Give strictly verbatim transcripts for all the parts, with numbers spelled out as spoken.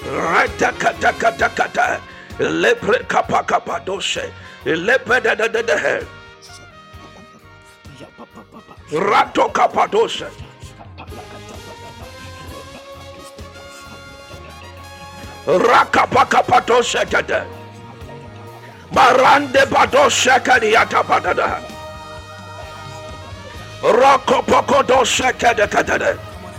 Ratakatakata. Lepre kapakapadoshe. Lepe de de de de. Rato kapadoshe. Rakapakapadoshe de. Barande badoshe kadiata badada. Rakopokodoshe kadekadede.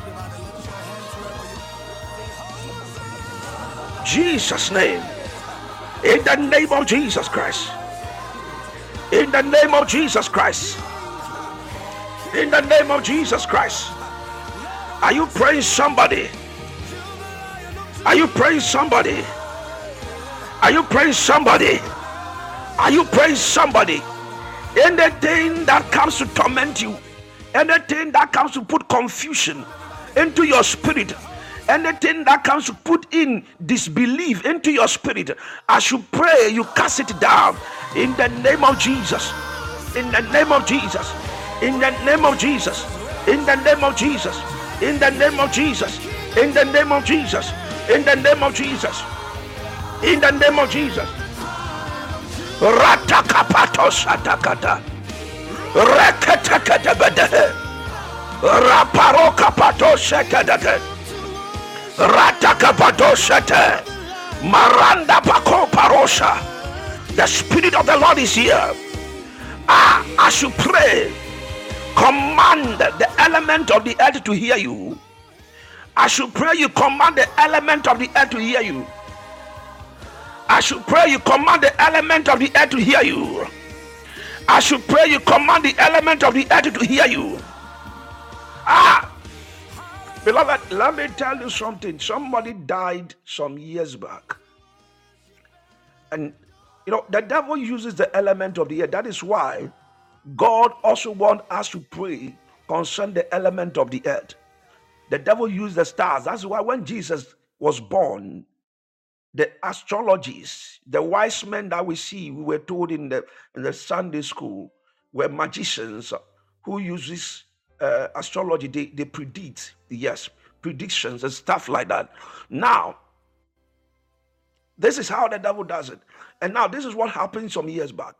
Jesus' name. In the name of Jesus Christ. In the name of Jesus Christ. In the name of Jesus Christ. Are you praying somebody? Are you praying somebody? Are you praying somebody? Are you praying somebody? Anything that comes to torment you, anything that comes to put confusion into your spirit, anything that comes to put in disbelief into your spirit, as you pray, you cast it down in the name of Jesus. In the name of Jesus. In the name of Jesus. In the name of Jesus. In the name of Jesus. In the name of Jesus. In the name of Jesus. In the name of Jesus. Ratakapatos atakata. Rekatakata. Raparokapatos sekadate. Ratakapadoshete. Maranda Pako Parosha. The Spirit of the Lord is here. Ah, as you pray, command the element of the earth to hear you. As you pray, you command the element of the earth to hear you. As you pray, you command the element of the earth to hear you. As you pray, you command the element of the earth to hear you. Ah, beloved, let me tell you something. Somebody died some years back. And, you know, the devil uses the element of the air. That is why God also wants us to pray concerning the element of the earth. The devil used the stars. That's why when Jesus was born, the astrologists, the wise men that we see, we were told in the, in the Sunday school, were magicians who uses uh, astrology. They, they predict, yes, predictions and stuff like that. Now, this is how the devil does it. And now this is what happened some years back.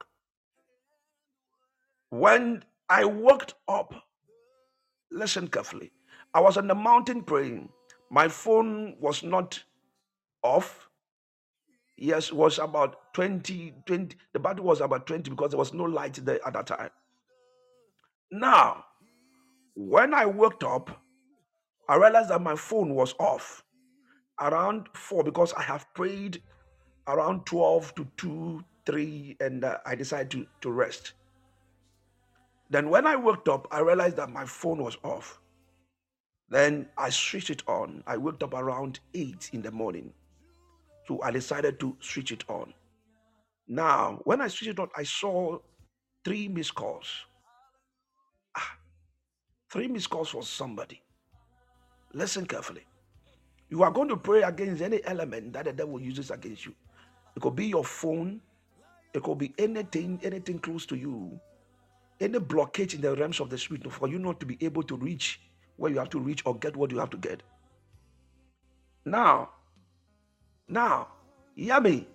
When I woke up, listen carefully, I was on the mountain praying. My phone was not off. Yes, it was about twenty, twenty. The battery was about twenty because there was no light there at that time. Now, when I woke up, I realized that my phone was off around four because I have prayed around twelve to two, three, and uh, I decided to, to rest. Then when I woke up, I realized that my phone was off. Then I switched it on. I woke up around eight in the morning. So I decided to switch it on. Now, when I switched it on, I saw three missed calls. Ah, three missed calls for somebody. Listen carefully. You are going to pray against any element that the devil uses against you. It could be your phone. It could be anything, anything close to you. Any blockage in the realms of the spirit for you not to be able to reach where you have to reach or get what you have to get. Now, now, hear me.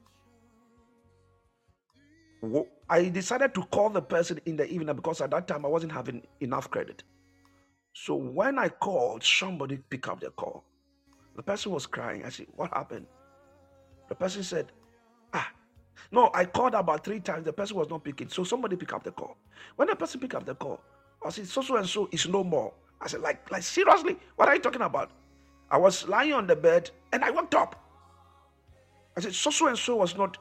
I decided to call the person in the evening because at that time I wasn't having enough credit. So when I called, somebody picked up the call. The person was crying. I said, what happened? The person said, ah, no, I called about three times. The person was not picking. So somebody picked up the call. When the person picked up the call, I said, so, so and so is no more. I said, like, like seriously, what are you talking about? I was lying on the bed and I woke up. I said, so, so and so was not,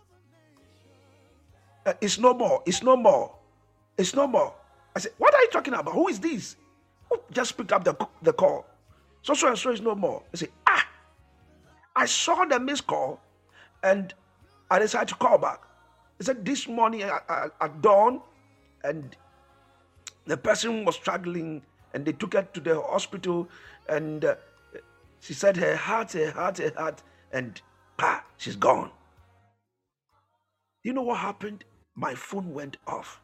uh, it's no more, it's no more, it's no more. I said, what are you talking about? Who is this? Who just picked up the, the call? So, so and so is no more. I said, ah, I saw the missed call and I decided to call back. He said, this morning at, at, at dawn, and the person was struggling, and they took her to the hospital, and uh, she said her heart, her heart, her heart, and pa, she's gone. You know what happened? My phone went off.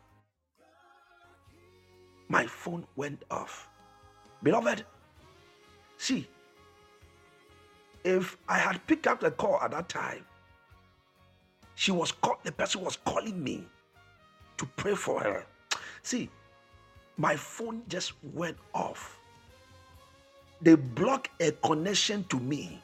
My phone went off. Beloved, see, if I had picked up the call at that time, she was call, the person was calling me to pray for her. See, my phone just went off. They blocked a connection to me.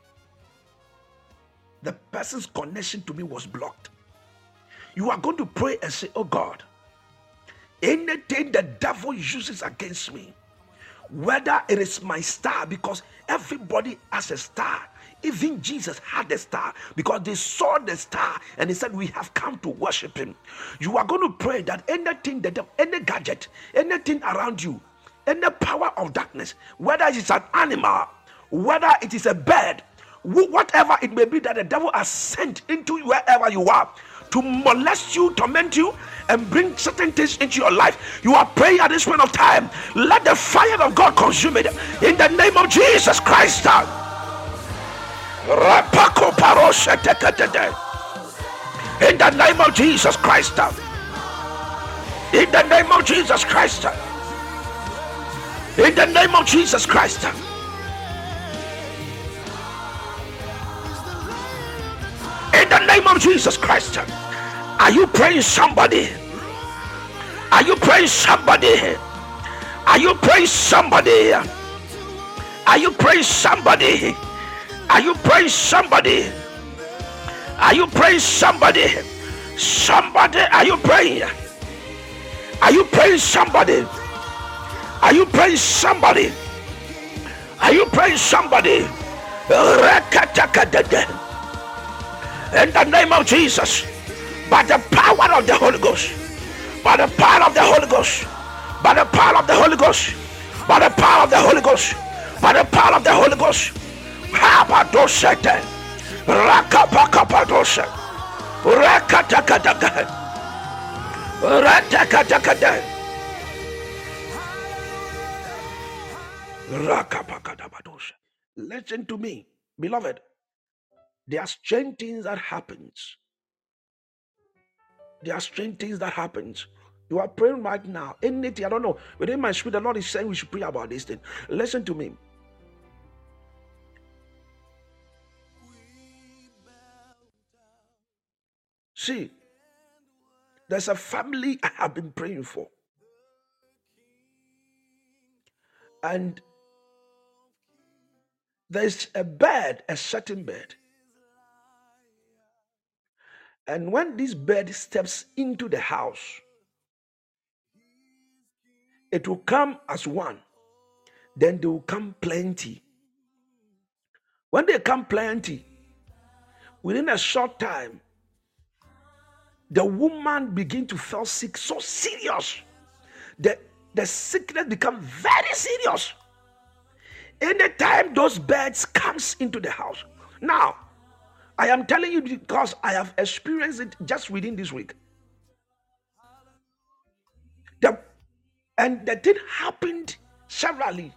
The person's connection to me was blocked. You are going to pray and say, oh God, anything the devil uses against me, whether it is my star, because everybody has a star. Even Jesus had a star because they saw the star and he said, we have come to worship him. You are going to pray that anything, that any gadget, anything around you, any power of darkness, whether it is an animal, whether it is a bird, whatever it may be that the devil has sent into wherever you are to molest you, torment you, and bring certain things into your life. You are praying at this point of time. Let the fire of God consume it in the name of Jesus Christ. In the name of Jesus Christ. In the name of Jesus Christ. In the name of Jesus Christ. In the name of Jesus Christ. Are you praying somebody? Are you praying somebody? Are you praying somebody? Are you praying somebody? Are you praying somebody? Are you praying somebody? Somebody, are you praying? Are you praying somebody? Are you praying somebody? Are you praying somebody? In the name of Jesus, by the power of the Holy Ghost, by the power of the Holy Ghost, by the power of the Holy Ghost, by the power of the Holy Ghost, by the power of the Holy Ghost. Habadosete, Rakapakapadosha, Rakatakataka, Ratakataka, Rakapakadabadosha. Listen to me, beloved. There are strange things that happens. There are strange things that happens. You are praying right now. Anything, I don't know. Within my spirit, the Lord is saying we should pray about this thing. Listen to me. See, there's a family I have been praying for. And there's a bird, a certain bird. And when this bird steps into the house, it will come as one. Then they will come plenty. When they come plenty, within a short time, the woman begin to feel sick, so serious. The, the sickness become very serious. Anytime those birds comes into the house. Now, I am telling you because I have experienced it just within this week. The, and the thing happened severally.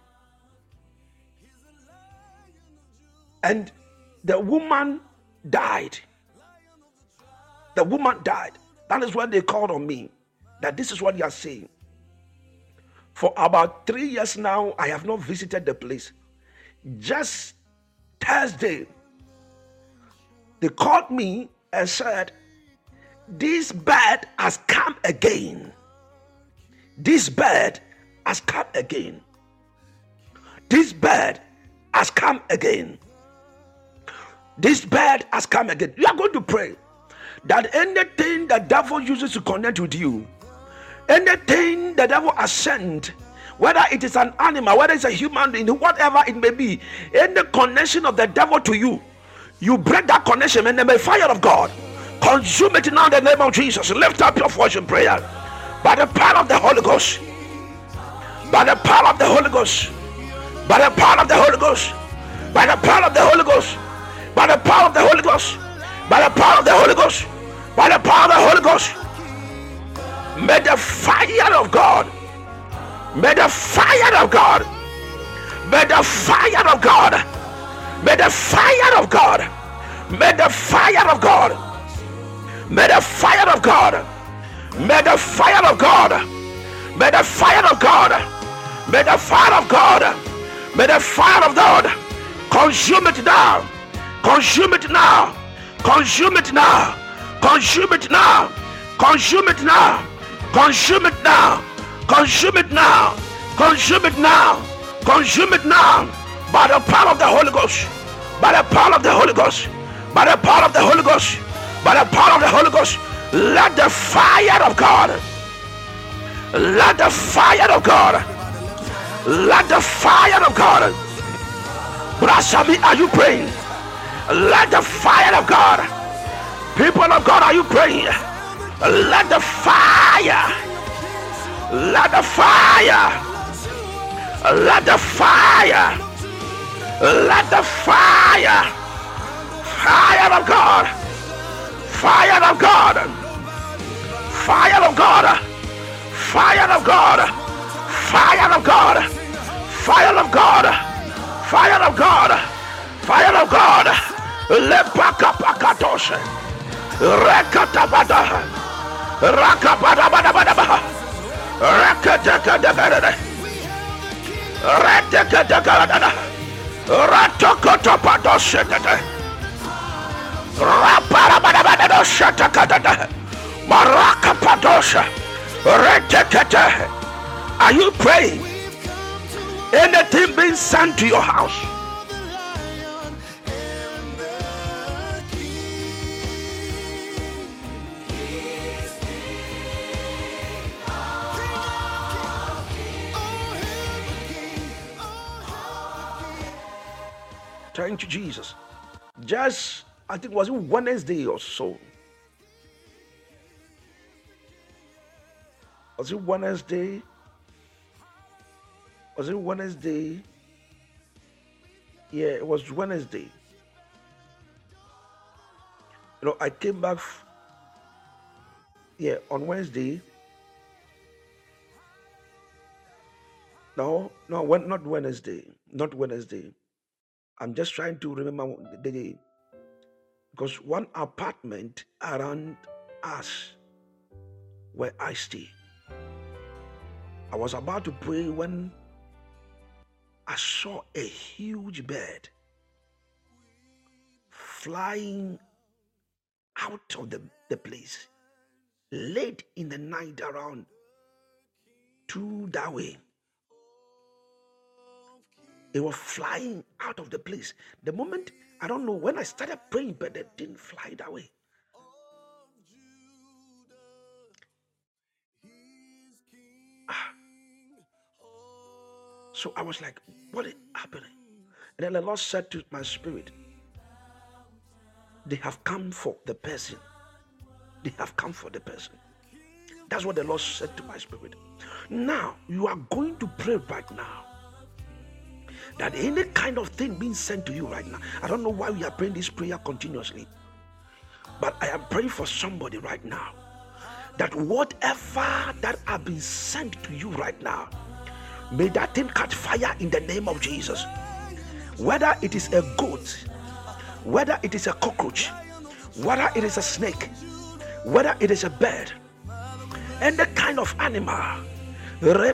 And the woman died. The woman died. That is when they called on me. That this is what you are saying. For about three years now, I have not visited the place. Just Thursday, they called me and said, this bird has come again. This bird has come again. This bird has come again. This bird has come again. You are going to pray that anything the devil uses to connect with you, anything the devil has sent, whether it is an animal, whether it's a human being, whatever it may be, any connection of the devil to you, you break that connection and the fire of God consume it now in the name of Jesus. Lift up your voice in prayer. By the power of the Holy Ghost, by the power of the Holy Ghost, by the power of the Holy Ghost, by the power of the Holy Ghost, by the power of the Holy Ghost, by the power of the Holy Ghost, by the power of the Holy Ghost. May the fire of God, may the fire of God, may the fire of God, may the fire of God, may the fire of God, may the fire of God, may the fire of God, may the fire of God, may the fire of God, may the fire of God Consume it now. Consume it now. Consume it now. Consume it now. Consume it now. Consume it now. Consume it now. Consume it now. Consume it now. By the power of the Holy Ghost. By the power of the Holy Ghost. By the power of the Holy Ghost. By the power of the Holy Ghost. Let the fire of God. Let the fire of God. Let the fire of God. Brasami, are you praying? Let the fire of God. People of God, are you praying? Let the fire. Let the fire. Let the fire. Let the fire. Fire of God. Fire of God. Fire of God. Fire of God. Fire of God. Fire of God. Fire of God. Fire of God. Lepakapakatoshe. Rekatabada. Rakabadabadabada. Rekadakadakadada. Redakadakadada. Ratokotopadoshekada. Raparabadabadadoshatakadada. Marakapadosha. Redakada. Are you praying? Anything being sent to your house, thank you, Jesus. Just, I think, was it Wednesday or so? Was it Wednesday? Was it Wednesday? Yeah, it was Wednesday. You know, I came back. F- yeah, on Wednesday. No, no, when, not Wednesday. Not Wednesday. I'm just trying to remember the day. Because one apartment around us where I stay, I was about to pray when I saw a huge bird flying out of the, the place late in the night around two that way. It was flying out of the place. The moment, I don't know, when I started praying, but it didn't fly that way. Ah. So I was like, what is happening? And then the Lord said to my spirit, they have come for the person. They have come for the person. That's what the Lord said to my spirit. Now, you are going to pray right now that any kind of thing being sent to you right now, I don't know why we are praying this prayer continuously, but I am praying for somebody right now that whatever that have been sent to you right now, may that thing catch fire in the name of Jesus. Whether it is a goat, whether it is a cockroach, whether it is a snake, whether it is a bird, and the kind of animal, may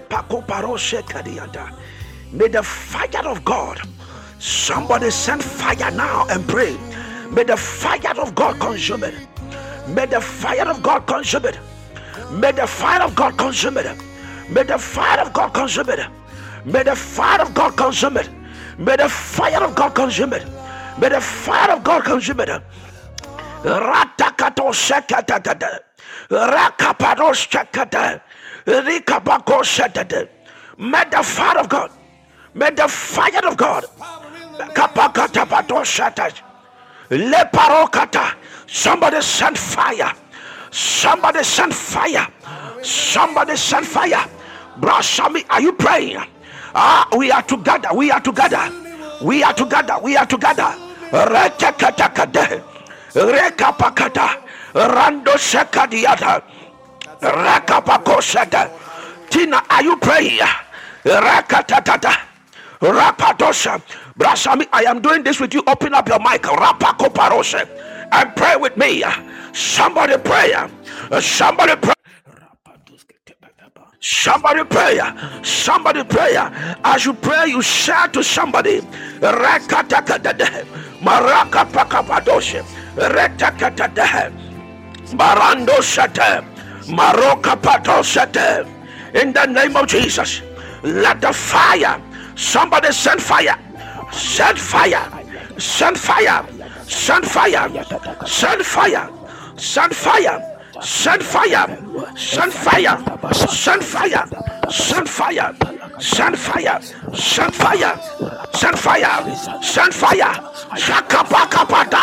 the fire of God, somebody send fire now and pray. May the fire of God consume it. May the fire of God consume it. May the fire of God consume it. May the fire of God consume it. May the fire of God consume it. May the fire of God consume it. May the fire of God consume it. Ratakato shakata. Rakapado shakata. Rikapako shakata. May the fire of God. May the fire of God. Kapakatapato shakata. Leparokata. Somebody send fire. Somebody send fire. Somebody send fire. Brashami, are you praying? Ah, we are together. We are together. We are together. We are together. Retekatakade. Rekapakata. Rando shakadiata. Rakapakoshata. Tina, are you praying? Rakatatata. Rapatosha. Brashami, I am doing this with you. Open up your mic. Rapakoparoshe. And pray with me. Somebody pray. Somebody pray. Somebody prayer. Somebody prayer. As you pray, you share to somebody. Rakatakadade. Maraka pakapadoshe. Retakatade. Barando shate. Maroka pato shate. In the name of Jesus, let the fire. Somebody send fire. Send fire. Send fire. Send fire. Send fire. Send fire. Send fire. Send fire. Send fire. Send fire. Send fire. Send fire. Send fire. Send fire. Shakapakapata.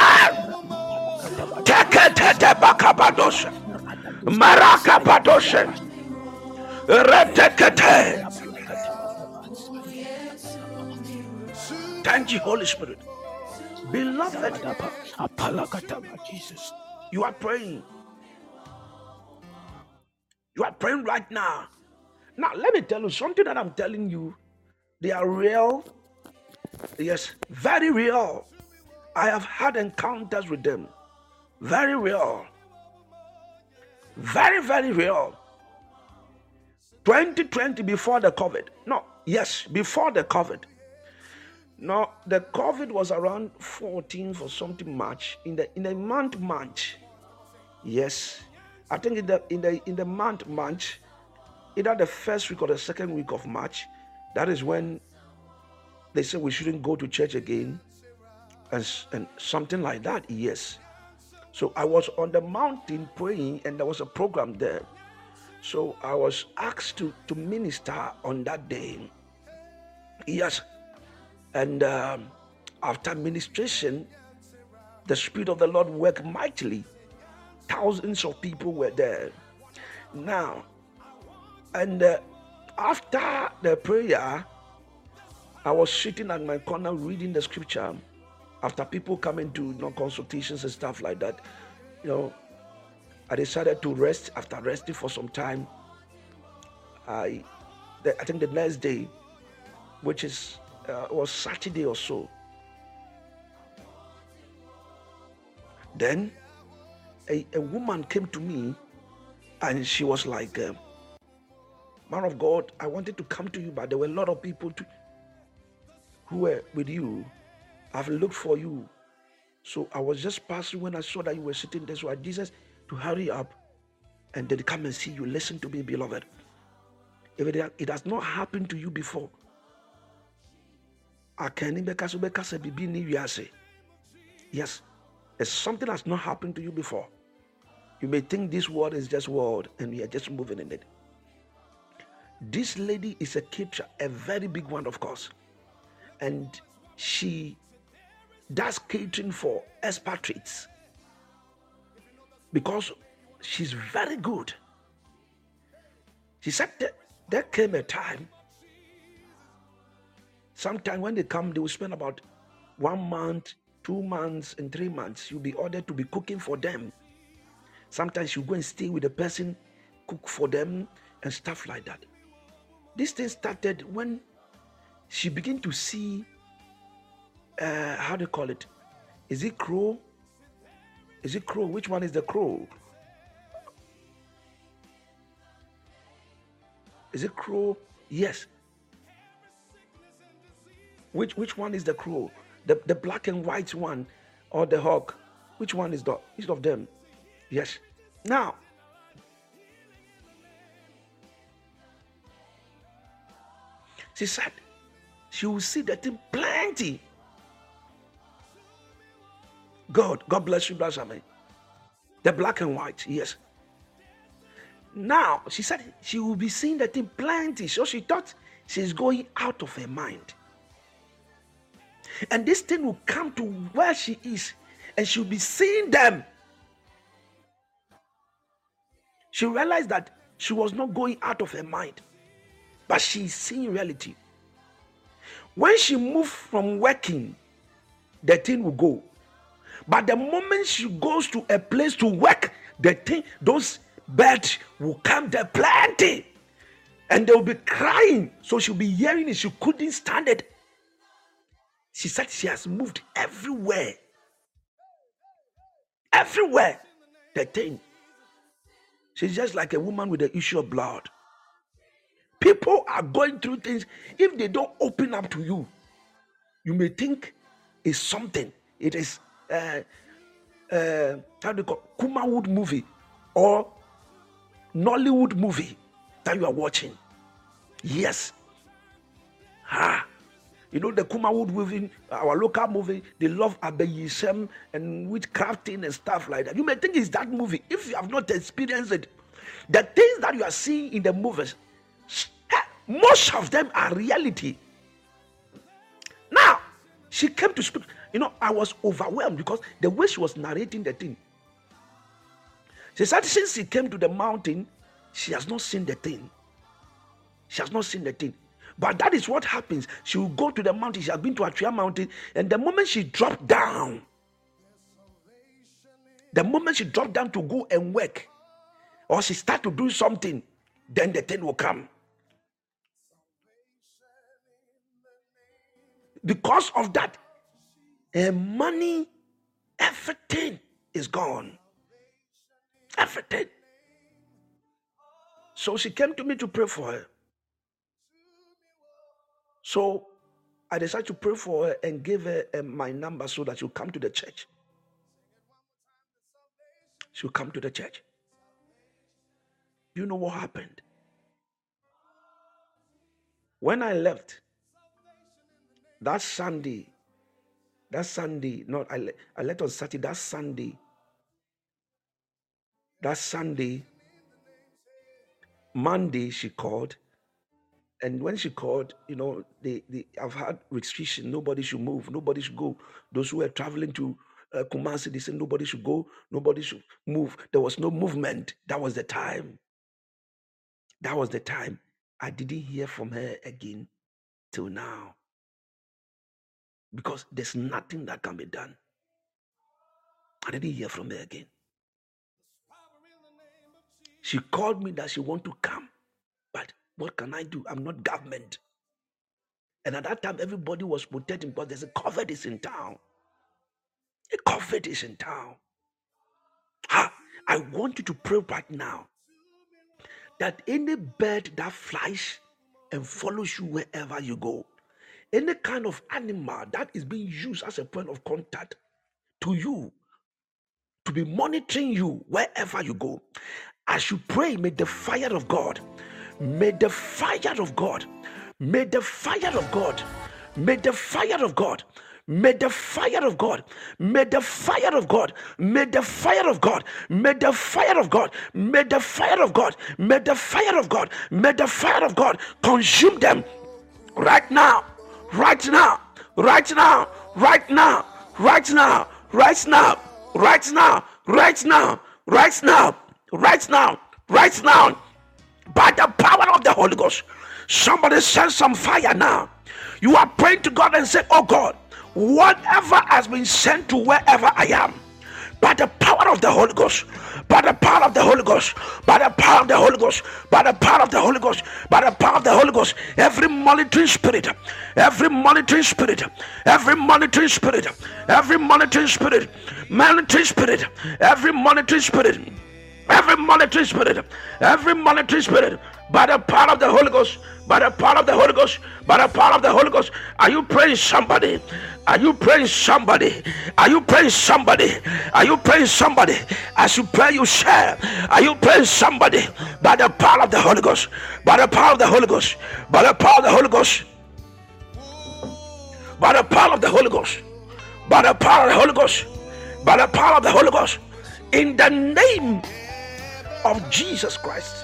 Tekete bakabadosha. Marakabadosha. Retekete. Thank you, Holy Spirit. Beloved, Jesus, you are praying. You are praying right now. Now, let me tell you something that I'm telling you. They are real. Yes, very real. I have had encounters with them. Very real. Very, very real. twenty twenty, before the COVID. No, yes, before the COVID. No, the COVID was around fourteenth or something March. In the in the month March. Yes. I think in the in the in the month March, either the first week or the second week of March, that is when they said we shouldn't go to church again, and, and something like that. Yes. So I was on the mountain praying, and there was a program there. So I was asked to, to minister on that day. Yes. And um, after ministration, the Spirit of the Lord worked mightily. Thousands of people were there. Now, and uh, after the prayer, I was sitting at my corner reading the scripture. After people coming to, you know, consultations and stuff like that, you know, I decided to rest. After resting for some time, I, the, I think the next day, which is uh, was Saturday or so, then a, a woman came to me, and she was like, uh, "Man of God, I wanted to come to you, but there were a lot of people to, who were with you. I've looked for you. So I was just passing when I saw that you were sitting there. So I decided to hurry up and then come and see you. Listen to me, beloved. If it, it has not happened to you before, yes, if something has not happened to you before, you may think this world is just world and we are just moving in it. This lady is a caterer, a very big one, of course, and she does catering for expatriates because she's very good. She said that there came a time, sometime when they come, they will spend about one month, two months, and three months. You'll be ordered to be cooking for them. Sometimes you go and stay with the person, cook for them, and stuff like that. This thing started when she began to see, uh, how do you call it? Is it crow? Is it crow? Which one is the crow? Is it crow? Yes. Which which one is the crow? The the black and white one, or the hawk? Which one is the each of them? Yes. Now, she said she will see that thing plenty. God, God bless you, bless me. The black and white, yes. Now, she said she will be seeing that thing plenty. So she thought she's going out of her mind. And this thing will come to where she is, and she'll be seeing them. She realized that she was not going out of her mind, but she's seeing reality. When she moved from working, the thing will go. But the moment she goes to a place to work, the thing, those birds will come there plenty. And they'll be crying. So she'll be hearing it. She couldn't stand it. She said she has moved everywhere. Everywhere. The thing. She's just like a woman with the issue of blood. People are going through things. If they don't open up to you, you may think it's something. It is uh, uh, how do you call Kumawood movie or Nollywood movie that you are watching. Yes. Ah. You know the Kumawood movie, our local movie, they love Abeyisem and witchcrafting and stuff like that. You may think it's that movie. If you have not experienced it, the things that you are seeing in the movies, most of them are reality. Now, she came to speak. You know, I was overwhelmed because the way she was narrating the thing. She said since she came to the mountain, she has not seen the thing. She has not seen the thing. But that is what happens. She will go to the mountain. She has been to Atria mountain. And the moment she dropped down, the moment she dropped down to go and work, or she start to do something, then the thing will come. Because of that, her money, everything is gone. Everything. So she came to me to pray for her. So I decided to pray for her and give her uh, my number so that she'll come to the church. She'll come to the church. You know what happened? When I left, that Sunday, that Sunday, not I, I left on Saturday, that Sunday, that Sunday, Monday she called. And when she called, you know, they, they have had restriction. Nobody should move. Nobody should go. Those who were traveling to uh, Kumasi, they said nobody should go. Nobody should move. There was no movement. That was the time. That was the time. I didn't hear from her again till now. Because there's nothing that can be done. I didn't hear from her again. She called me that she want to come. But what can I do? I'm not government. And at that time, everybody was protecting because there's a COVID is in town. A COVID is in town. Ha, I want you to pray right now that any bird that flies and follows you wherever you go, any kind of animal that is being used as a point of contact to you, to be monitoring you wherever you go, as you pray, may the fire of God, may the fire of God, may the fire of God, may the fire of God, may the fire of God, may the fire of God, may the fire of God, may the fire of God, may the fire of God, may the fire of God, may the fire of God consume them right now, right now, right now, right now, right now, right now, right now, right now, right now, right now, right now, by the power of the Holy Ghost. Somebody send some fire now. You are praying to God and say, oh God, whatever has been sent to wherever I am, by the power of the Holy Ghost, by the power of the Holy Ghost, by the power of the Holy Ghost, by the power of the Holy Ghost, by the power of the Holy Ghost, every monitoring spirit, every monitoring spirit, every monitoring spirit, every monitoring spirit, monitoring spirit, every monitoring spirit, every monitoring spirit, every monitoring spirit, by the power of the Holy Ghost, by the power of the Holy Ghost, by the power of the Holy Ghost. Are you praying somebody? Are you praying somebody? Are you praying somebody? Are you praying somebody? As you pray, you share. Are you praying somebody? By the power of the Holy Ghost, by the power of the Holy Ghost, by the power of the Holy Ghost, by the power of the Holy Ghost, by the power of the Holy Ghost, by the power of the Holy Ghost, in the name of Jesus Christ.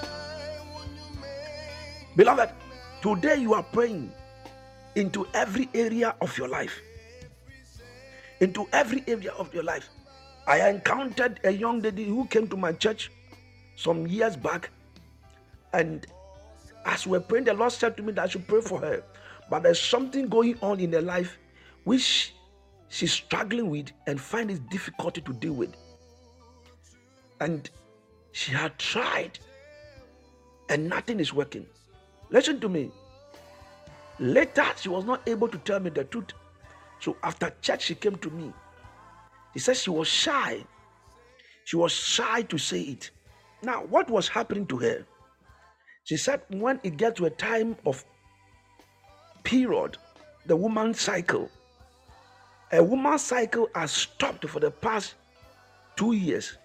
Beloved, today you are praying into every area of your life. Into every area of your life. I encountered a young lady who came to my church some years back, and as we were praying, the Lord said to me that I should pray for her. But there's something going on in her life which she's struggling with and finds it difficult to deal with. And she had tried and nothing is working. Listen to me. Later, she was not able to tell me the truth. So after church, she came to me. She said she was shy. She was shy to say it. Now, what was happening to her? She said when it gets to a time of period, the woman's cycle, a woman's cycle has stopped for the past two years.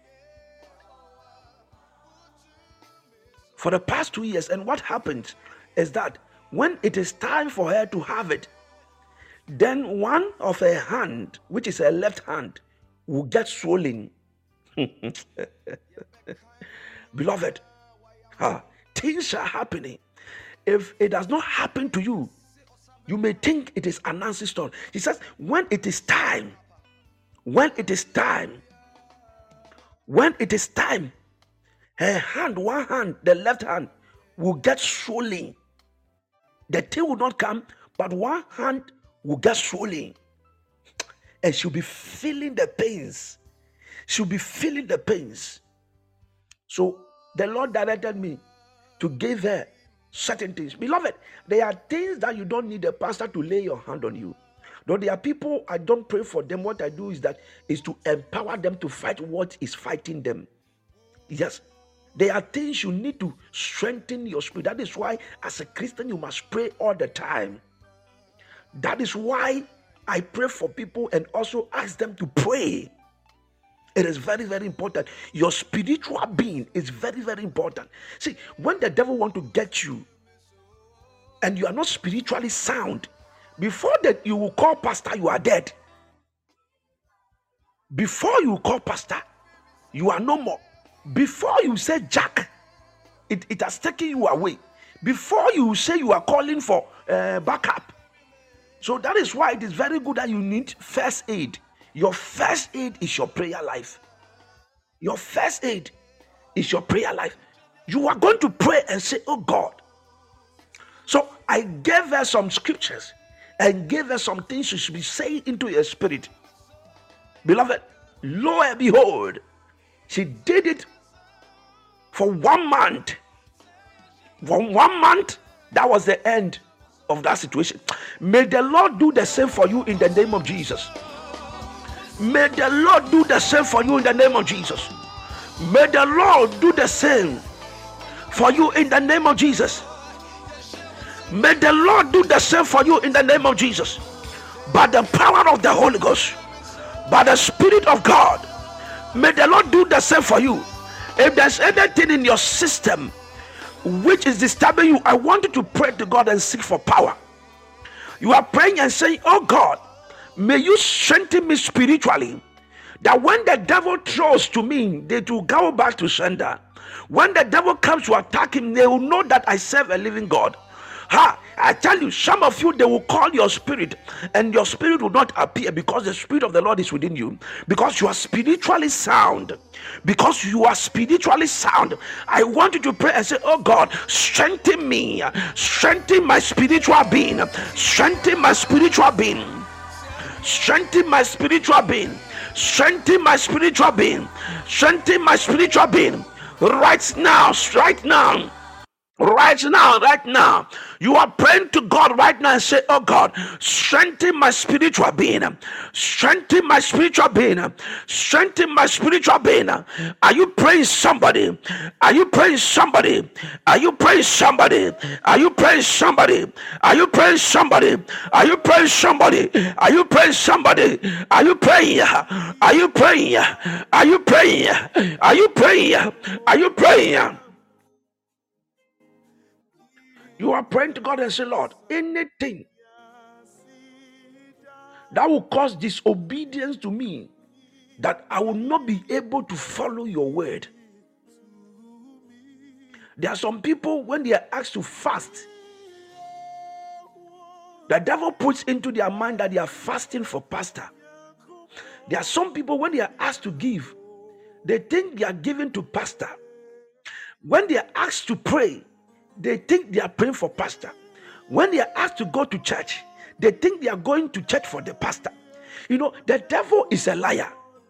For the past two years. And what happens is that when it is time for her to have it, then one of her hand, which is her left hand, will get swollen. Beloved, uh, things are happening. If it does not happen to you, you may think it is an ancestor. He says, when it is time, when it is time, when it is time, her hand, one hand, the left hand, will get swollen. The thing will not come, but one hand will get swollen. And she'll be feeling the pains. She'll be feeling the pains. So the Lord directed me to give her certain things. Beloved, there are things that you don't need a pastor to lay your hand on you. Though there are people, I don't pray for them. What I do is that is to empower them to fight what is fighting them. Yes. There are things you need to strengthen your spirit. That is why, as a Christian, you must pray all the time. That is why I pray for people and also ask them to pray. It is very, very important. Your spiritual being is very, very important. See, when the devil wants to get you and you are not spiritually sound, before that you will call pastor, you are dead. Before you call pastor, you are no more. Before you say Jack, it, it has taken you away. Before you say you are calling for uh, backup. So that is why it is very good that you need first aid. Your first aid is your prayer life. Your first aid is your prayer life. You are going to pray and say, oh God. So I gave her some scriptures and gave her some things you should be saying into your spirit. Beloved, lo and behold, she did it for one month. For one month, that was the end of that situation. May the Lord do the same for you in the name of Jesus. May the Lord do the same for you in the name of Jesus. May the Lord do the same for you in the name of Jesus. May the Lord do the same for you in the name of Jesus. By the power of the Holy Ghost, by the Spirit of God, may the Lord do the same for you. If there's anything in your system which is disturbing you, I want you to pray to God and seek for power. You are praying and saying, oh God, may you strengthen me spiritually, that when the devil throws to me, they will go back to sender. When the devil comes to attack him, they will know that I serve a living God. Ha! I tell you, some of you, they will call your spirit, and your spirit will not appear, because the Spirit of the Lord is within you, because you are spiritually sound. Because you are spiritually sound, I want you to pray and say, oh God, strengthen me, strengthen my spiritual being, strengthen my spiritual being, strengthen my spiritual being, strengthen my spiritual being, strengthen my spiritual being, right now, right now. Right now, right now, you are praying to God right now and say, oh God, strengthen my spiritual being, strengthen my spiritual being, strengthen my spiritual being. Are you praying somebody? Are you praying somebody? Are you praying somebody? Are you praying somebody? Are you praying somebody? Are you praying somebody? Are you praying somebody? Are you praying? Are you praying? Are you praying? Are you praying? Are you praying? You are praying to God and say, Lord, anything that will cause disobedience to me, that I will not be able to follow your word. There are some people, when they are asked to fast, the devil puts into their mind that they are fasting for pastor. There are some people, when they are asked to give, they think they are giving to pastor. When they are asked to pray, they think they are praying for pastor. When they are asked to go to church, they think they are going to church for the pastor. You know, the devil is a liar.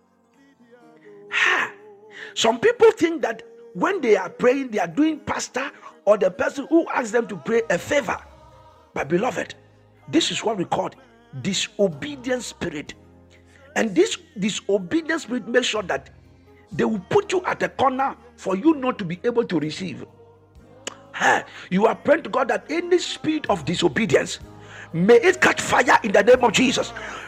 Ha! Some people think that when they are praying, they are doing pastor or the person who asks them to pray a favor. But beloved, this is what we call disobedient spirit. And this disobedient spirit makes sure that they will put you at a corner for you not to be able to receive. Hey, you are praying to God that any spirit of disobedience, may it catch fire in the name of Jesus.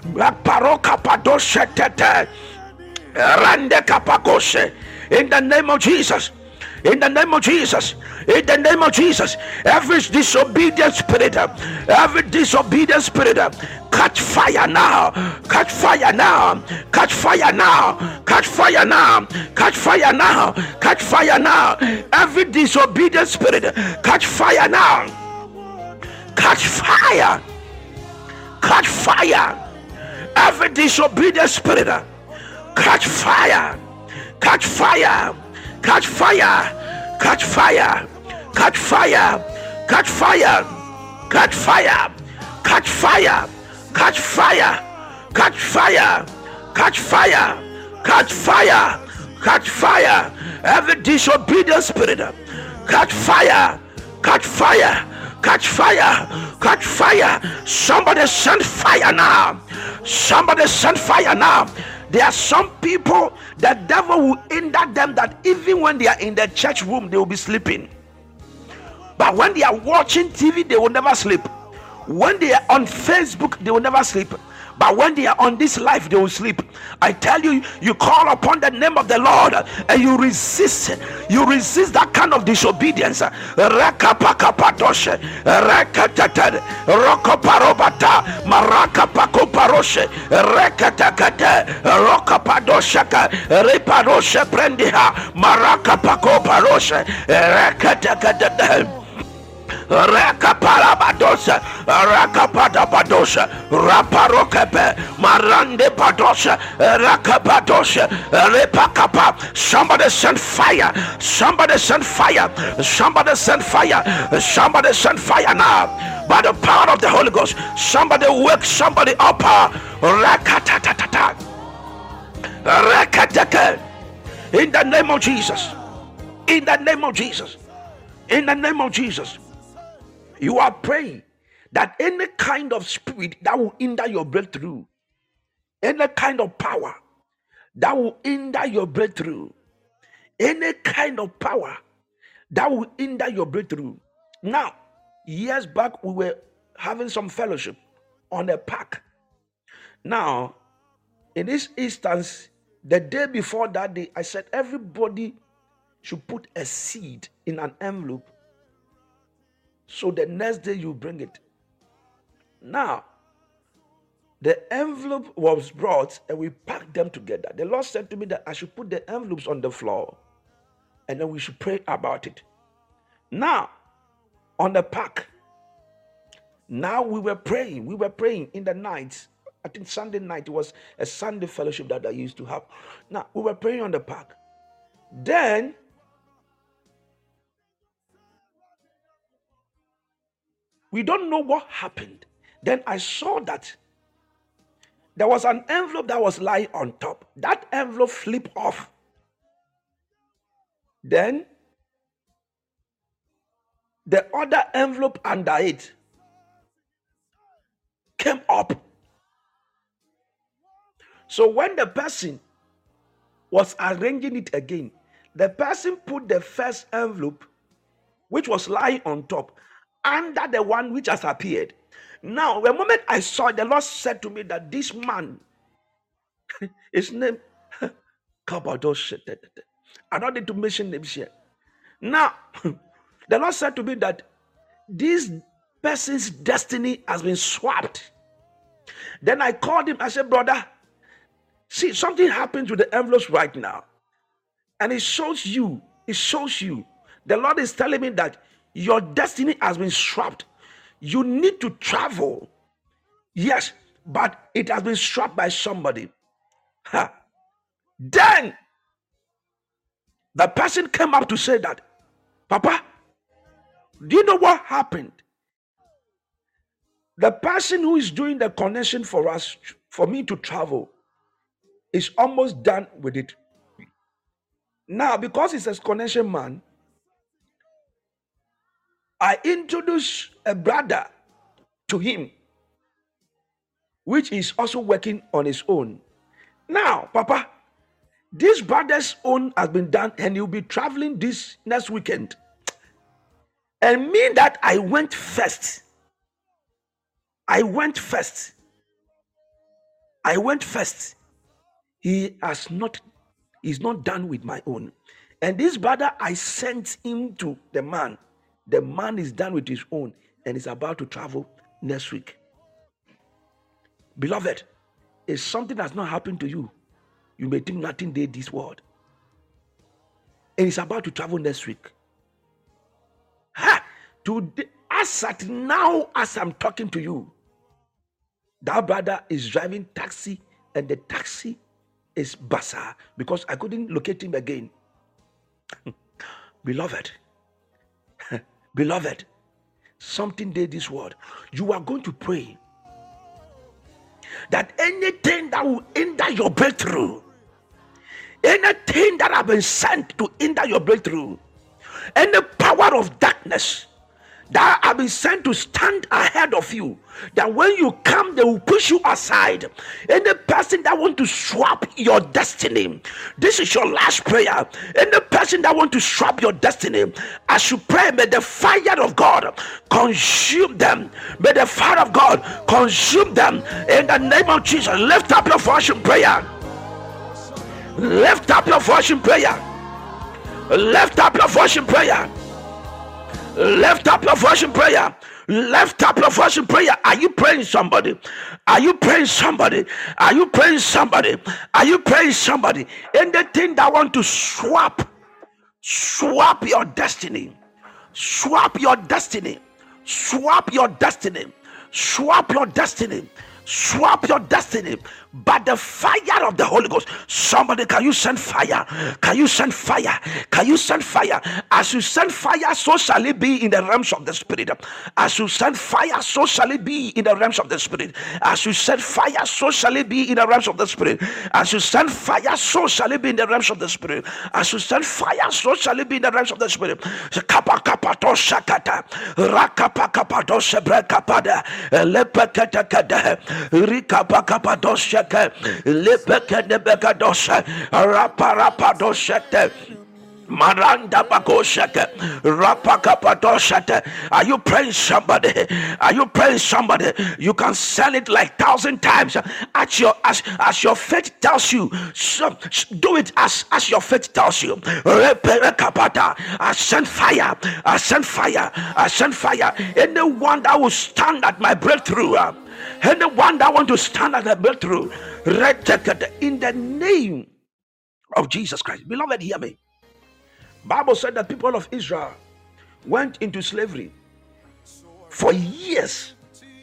In the name of Jesus. In the name of Jesus, in the name of Jesus, every disobedient spirit, every disobedient spirit, catch fire now, catch fire now, catch fire now, catch fire now, catch fire now, catch fire now. Every disobedient spirit, catch fire now, catch fire, catch fire. Every disobedient spirit, catch fire, catch fire. Catch fire, catch fire, catch fire, catch fire, catch fire, catch fire, catch fire, catch fire, catch fire, catch fire, catch fire. Every disobedient spirit, catch fire, catch fire, catch fire, catch fire. Somebody send fire now. Somebody send fire now. There are some people, the devil will hinder them that even when they are in the church room, they will be sleeping. But when they are watching T V, they will never sleep. When they are on Facebook, they will never sleep. But when they are on this life, they will sleep. I tell you, you call upon the name of the Lord and you resist. You resist that kind of disobedience. Rakapakapadoshe, rakatatad, rokoparobata, marakapakoparoshe, rakatakate, rokapadoshaka, reparoshe prendiha, marakapakoparoshe, rakatakate. Rakaparabadosa, Rakapadabadosa, Raparokepe, Marande Padosa, Rakapadosa, Repakapa. Somebody send fire, somebody send fire, somebody send fire, somebody send fire now. By the power of the Holy Ghost, somebody wake somebody up. Rakatatata, Rakataka. In the name of Jesus, in the name of Jesus, in the name of Jesus. You are praying that any kind of spirit that will hinder your breakthrough, any kind of power that will hinder your breakthrough, any kind of power that will hinder your breakthrough. Now, years back, we were having some fellowship on a park. Now, in this instance, the day before that day, I said everybody should put a seed in an envelope. So the next day you bring it. Now, the envelope was brought and we packed them together. The Lord said to me that I should put the envelopes on the floor and then we should pray about it. Now, on the pack, now we were praying. We were praying in the night. I think Sunday night, it was a Sunday fellowship that I used to have. Now, we were praying on the pack. Then, we don't know what happened. Then I saw that there was an envelope that was lying on top. That envelope flipped off. Then the other envelope under it came up. So when the person was arranging it again, the person put the first envelope, which was lying on top, under the one which has appeared. Now, the moment I saw it, the Lord said to me that this man, his name, Kabadosh, I don't need to mention names here. Now, the Lord said to me that this person's destiny has been swapped. Then I called him. I said, brother, see, something happens with the envelopes right now. And it shows you, it shows you. The Lord is telling me that your destiny has been swapped. You need to travel. Yes, but it has been swapped by somebody. Huh. Then the person came up to say that, Papa, do you know what happened? The person who is doing the connection for us, for me to travel, is almost done with it. Now, because he's a connection man, I introduced a brother to him, which is also working on his own. Now, Papa, this brother's own has been done and he'll be traveling this next weekend. And me that I went first. I went first. I went first. He has not, he's not done with my own. And this brother, I sent him to the man. The man is done with his own and is about to travel next week. Beloved, if something has not happened to you, you may think nothing did this world. And he's about to travel next week. Ha! Today, as at now, as I'm talking to you, that brother is driving taxi, and the taxi is Basa because I couldn't locate him again. Beloved, beloved, something did this world. You are going to pray that anything that will hinder your breakthrough, anything that have been sent to hinder your breakthrough, any power of darkness that have been sent to stand ahead of you, that when you come they will push you aside. Any person that want to swap your destiny, this is your last prayer. Any person that want to swap your destiny, as you pray, may the fire of God consume them. May the fire of God consume them in the name of Jesus. Lift up your voice in prayer. Lift up your voice in prayer. Lift up your voice in prayer. Lift up your voice in prayer. Lift up your voice in prayer. Are you praying somebody? Are you praying somebody? Are you praying somebody? Are you praying somebody? Anything that want to swap, swap your destiny, swap your destiny, swap your destiny, swap your destiny, swap your destiny by the fire of the Holy Ghost. Somebody, can you send fire? Can you send fire? Can you send fire? As you send fire, so shall it be in the realms of the spirit. As you send fire, so shall it be in the realms of the spirit. As you send fire, so shall it be in the realms of the spirit. As you send fire, so shall it be in the realms of the spirit. As you send fire, so shall it be in the realms of the spirit. Kappa kappa to shakata, rakapa kappa to sebrekapada, lepekata kada, rikapa kappa to shakata. Maranda Bagoshaka, Rapakapadoshata. Are you praying somebody? Are you praying somebody? You can sell it like thousand times at your as, as your faith tells you. So, do it as, as your faith tells you. I send fire, I send fire, I send fire. Anyone that will stand at my breakthrough, anyone that want to stand at the breakthrough, in the name of Jesus Christ. Beloved, hear me. Bible said that people of Israel went into slavery for years.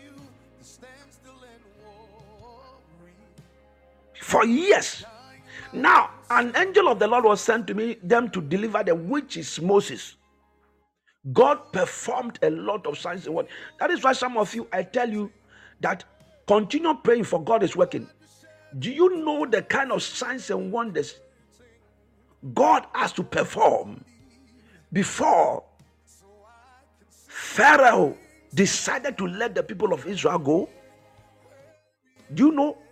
For years. Now, an angel of the Lord was sent to me, them to deliver them, which is Moses. God performed a lot of signs and wonders. That is why some of you, I tell you that continue praying, for God is working. Do you know the kind of signs and wonders God has to perform before Pharaoh decided to let the people of Israel go? Do you know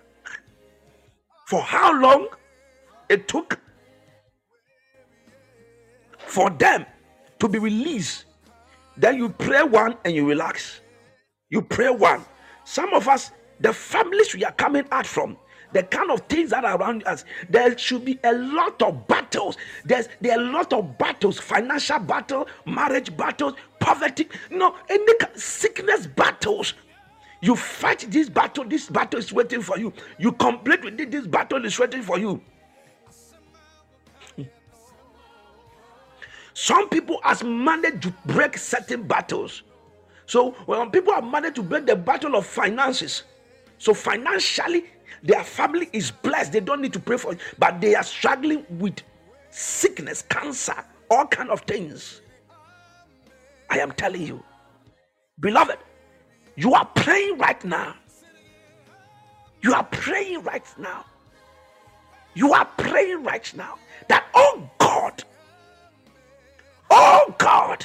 for how long it took for them to be released? Then you pray one and you relax. You pray one. Some of us, the families we are coming out from, the kind of things that are around us, there should be a lot of battles. There's there are a lot of battles, financial battle, marriage battles, poverty, you know, any sickness battles. You fight this battle, this battle is waiting for you. You complete with it, this battle is waiting for you. Some people has managed to break certain battles. So when people have managed to break the battle of finances, so financially, their family is blessed. They don't need to pray for it, but they are struggling with sickness, cancer, all kind of things. I am telling you, beloved, you are praying right now. You are praying right now. You are praying right now that, oh God, oh God,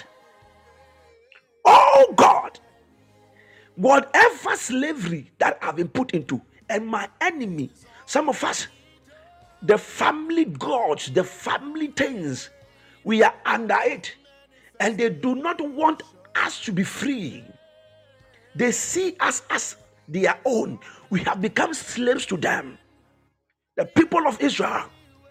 oh God, whatever slavery that I've been put into, and my enemy, some of us, the family gods, the family things, we are under it. and they do not want us to be free. They see us as their own. We have become slaves to them. The people of Israel,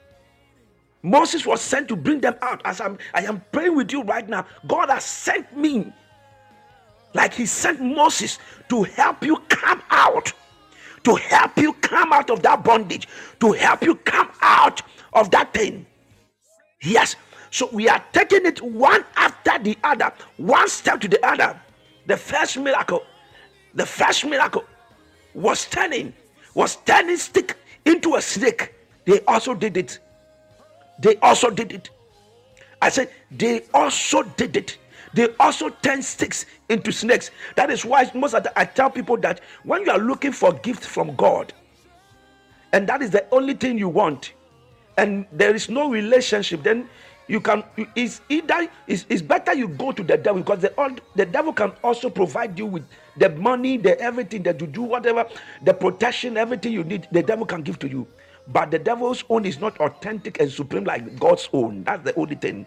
Moses was sent to bring them out. As I'm, I am praying with you right now, God has sent me, like He sent Moses, to help you come out, to help you come out of that bondage, to help you come out of that thing. Yes. So we are taking it one after the other, one step to the other. The first miracle, the first miracle was turning, was turning stick into a snake. They also did it. They also did it. I said, they also did it. They also turned sticks into snakes. That is why most of the, I tell people that when you are looking for gifts from God, and that is the only thing you want, and there is no relationship, then you can, it's either it's, it's better you go to the devil, because the, the devil can also provide you with the money, the everything that you do, whatever, the protection, everything you need, the devil can give to you. But the devil's own is not authentic and supreme like God's own. That's the only thing.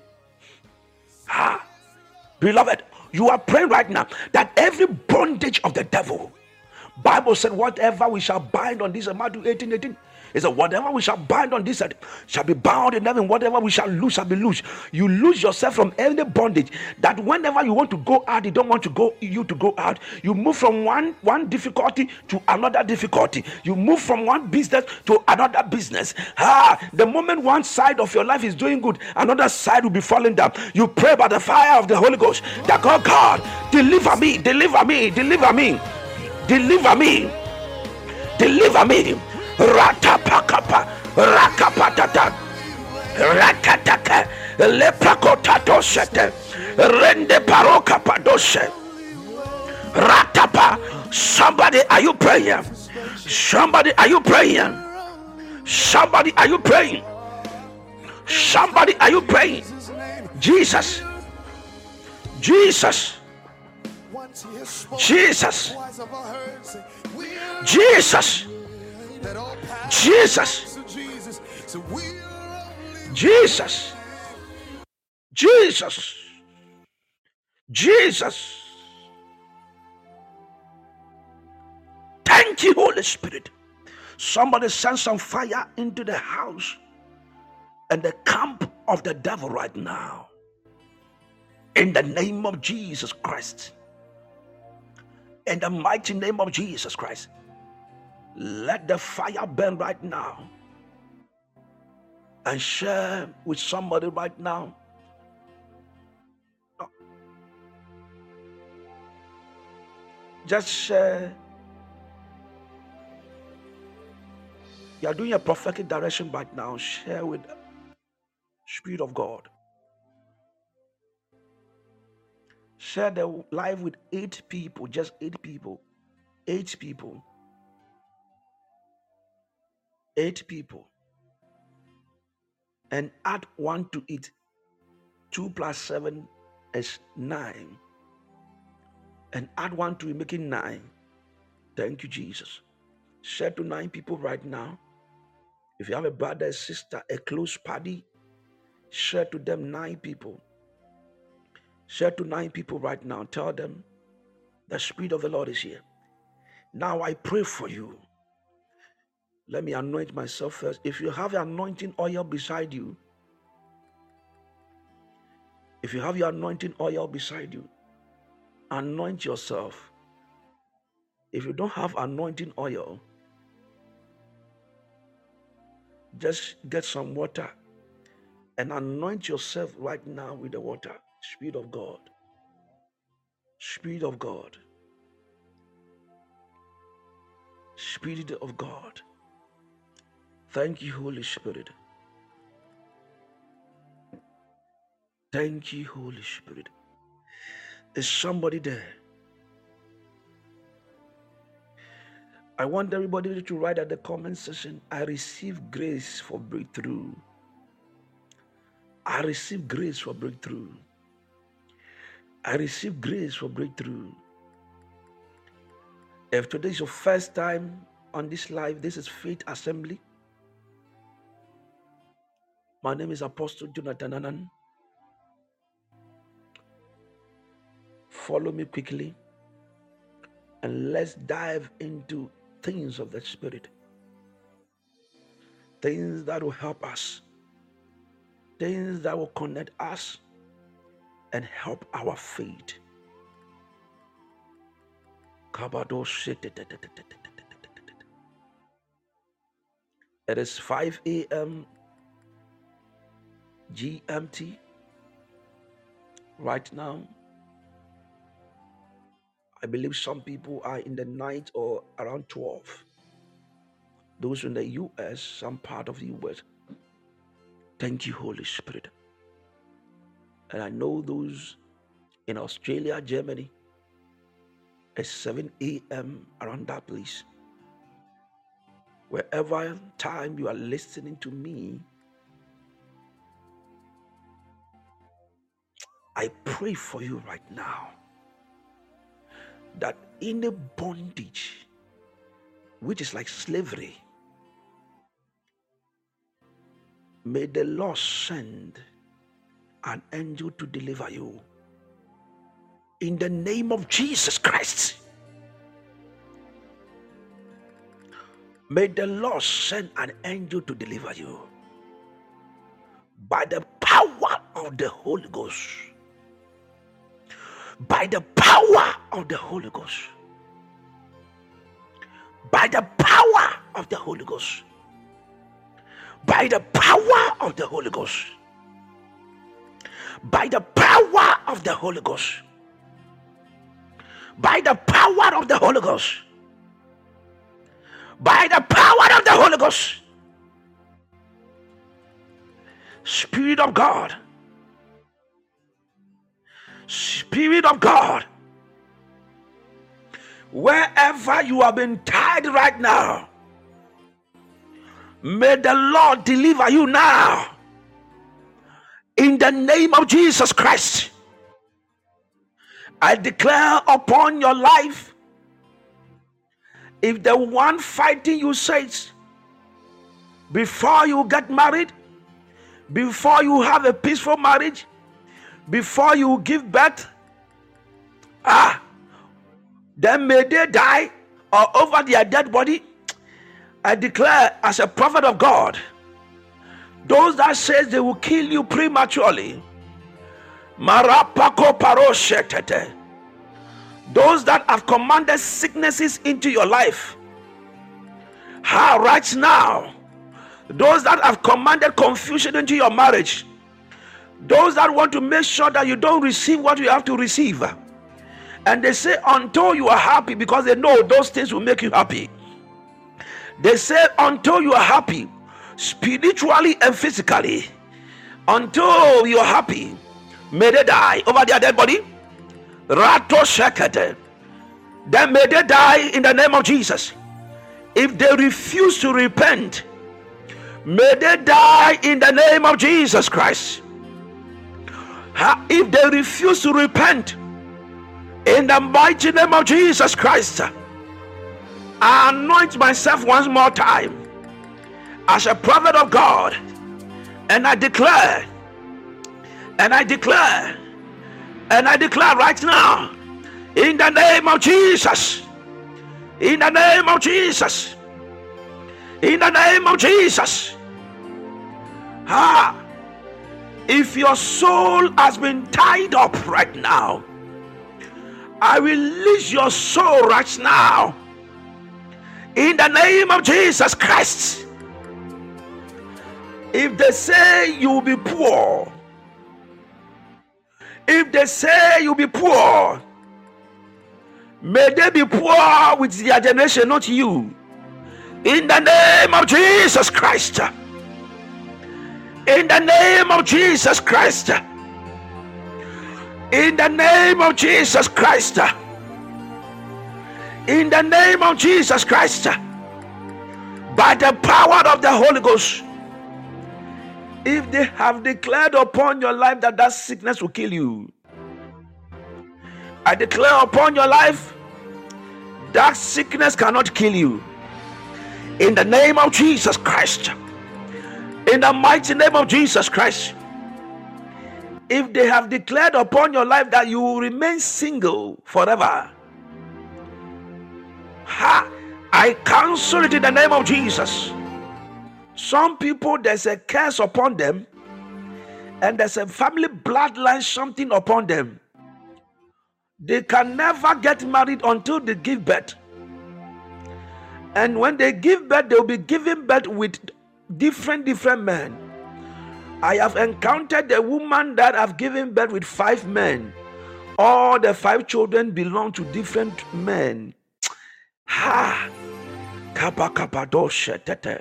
Ah, beloved, you are praying right now that every bondage of the devil, Bible said, whatever we shall bind on this, Matthew eighteen eighteen. It said, whatever we shall bind on this earth shall be bound in heaven. Whatever we shall lose shall be loose. You lose yourself from any bondage. That whenever you want to go out, you don't want to go you to go out. You move from one one difficulty to another difficulty. You move from one business to another business. Ah, the moment one side of your life is doing good, another side will be falling down. You pray by the fire of the Holy Ghost that God, God, deliver me, deliver me, deliver me, deliver me, deliver me. Ratapakapa, rakapatata, rakataka, leprakotato sete, rende paroka padoshe, ratapa. Somebody, are you praying? Somebody, are you praying? Somebody, are you praying? Somebody, are you praying? Jesus, Jesus, Jesus, Jesus. Jesus, Jesus, Jesus, Jesus. Thank you, Holy Spirit. Somebody send some fire into the house and the camp of the devil right now. In the name of Jesus Christ. In the mighty name of Jesus Christ. Let the fire burn right now. And share with somebody right now. Just share. You are doing a prophetic direction right now. Share with the Spirit of God. Share the life with eight people. Just eight people. Eight people. Eight people. And add one to it. Two plus seven is nine. And add one to it, making nine. Thank you, Jesus. Share to nine people right now. If you have a brother, a sister, a close party, share to them nine people. Share to nine people right now. Tell them the Spirit of the Lord is here. Now I pray for you. Let me anoint myself first. If you have anointing oil beside you, if you have your anointing oil beside you, anoint yourself. If you don't have anointing oil, just get some water and anoint yourself right now with the water. Spirit of God. Spirit of God. Spirit of God. Thank you, Holy Spirit. Thank you, Holy Spirit. Is somebody there? I want everybody to write at the comment section, I receive grace for breakthrough. I receive grace for breakthrough. I receive grace for breakthrough. If today is your first time on this live, this is Faith Assembly. My name is Apostle Jonathan Anan. follow me quickly and let's dive into things of the Spirit, things that will help us, things that will connect us and help our faith. It is five a.m. G M T right now. I believe some people are in the night or around twelve. Those in the U S, some part of the U S. Thank you, Holy Spirit. And I know those in Australia, Germany, it's seven a.m. around that place. Wherever time you are listening to me, I pray for you right now that in a bondage, which is like slavery, may the Lord send an angel to deliver you. In the name of Jesus Christ, may the Lord send an angel to deliver you by the power of the Holy Ghost. By the power of the Holy Ghost. By the power of the Holy Ghost. By the power of the Holy Ghost. By the power of the Holy Ghost. By the power of the Holy Ghost. By the power of the Holy Ghost. Spirit of God. Spirit of God. Wherever you have been tied right now, may the Lord deliver you now. In the name of Jesus Christ, I declare upon your life, if the one fighting you says, before you get married, before you have a peaceful marriage, before you give birth, ah, then may they die or over their dead body. I declare as a prophet of God, those that says they will kill you prematurely, marapako paroshetete, those that have commanded sicknesses into your life, how right now, those that have commanded confusion into your marriage, those that want to make sure that you don't receive what you have to receive, and they say until you are happy, because they know those things will make you happy. They say until you are happy, spiritually and physically, until you are happy, may they die over their dead body. Rato shekete. Then may they die in the name of Jesus. If they refuse to repent, may they die in the name of Jesus Christ. If they refuse to repent, in the mighty name of Jesus Christ, I anoint myself once more time as a prophet of God, and I declare, and I declare, and I declare right now, in the name of Jesus, in the name of Jesus, in the name of Jesus, ah, if your soul has been tied up right now, I release your soul right now in the name of Jesus Christ. If they say you will be poor, if they say you'll be poor, may they be poor with their generation, not you. In the name of Jesus Christ. In the name of Jesus Christ. In the name of Jesus Christ. In the name of Jesus Christ. By the power of the Holy Ghost. If they have declared upon your life that that sickness will kill you, I declare upon your life that sickness cannot kill you. In the name of Jesus Christ. In the mighty name of Jesus Christ. If they have declared upon your life that you will remain single forever, ha, I cancel it in the name of Jesus. Some people, there's a curse upon them, and there's a family bloodline, something upon them. They can never get married until they give birth. And when they give birth, they'll be giving birth with different, different men. I have encountered a woman that have given birth with five men. All the five children belong to different men. Ha! Kappa kappa doshe tete.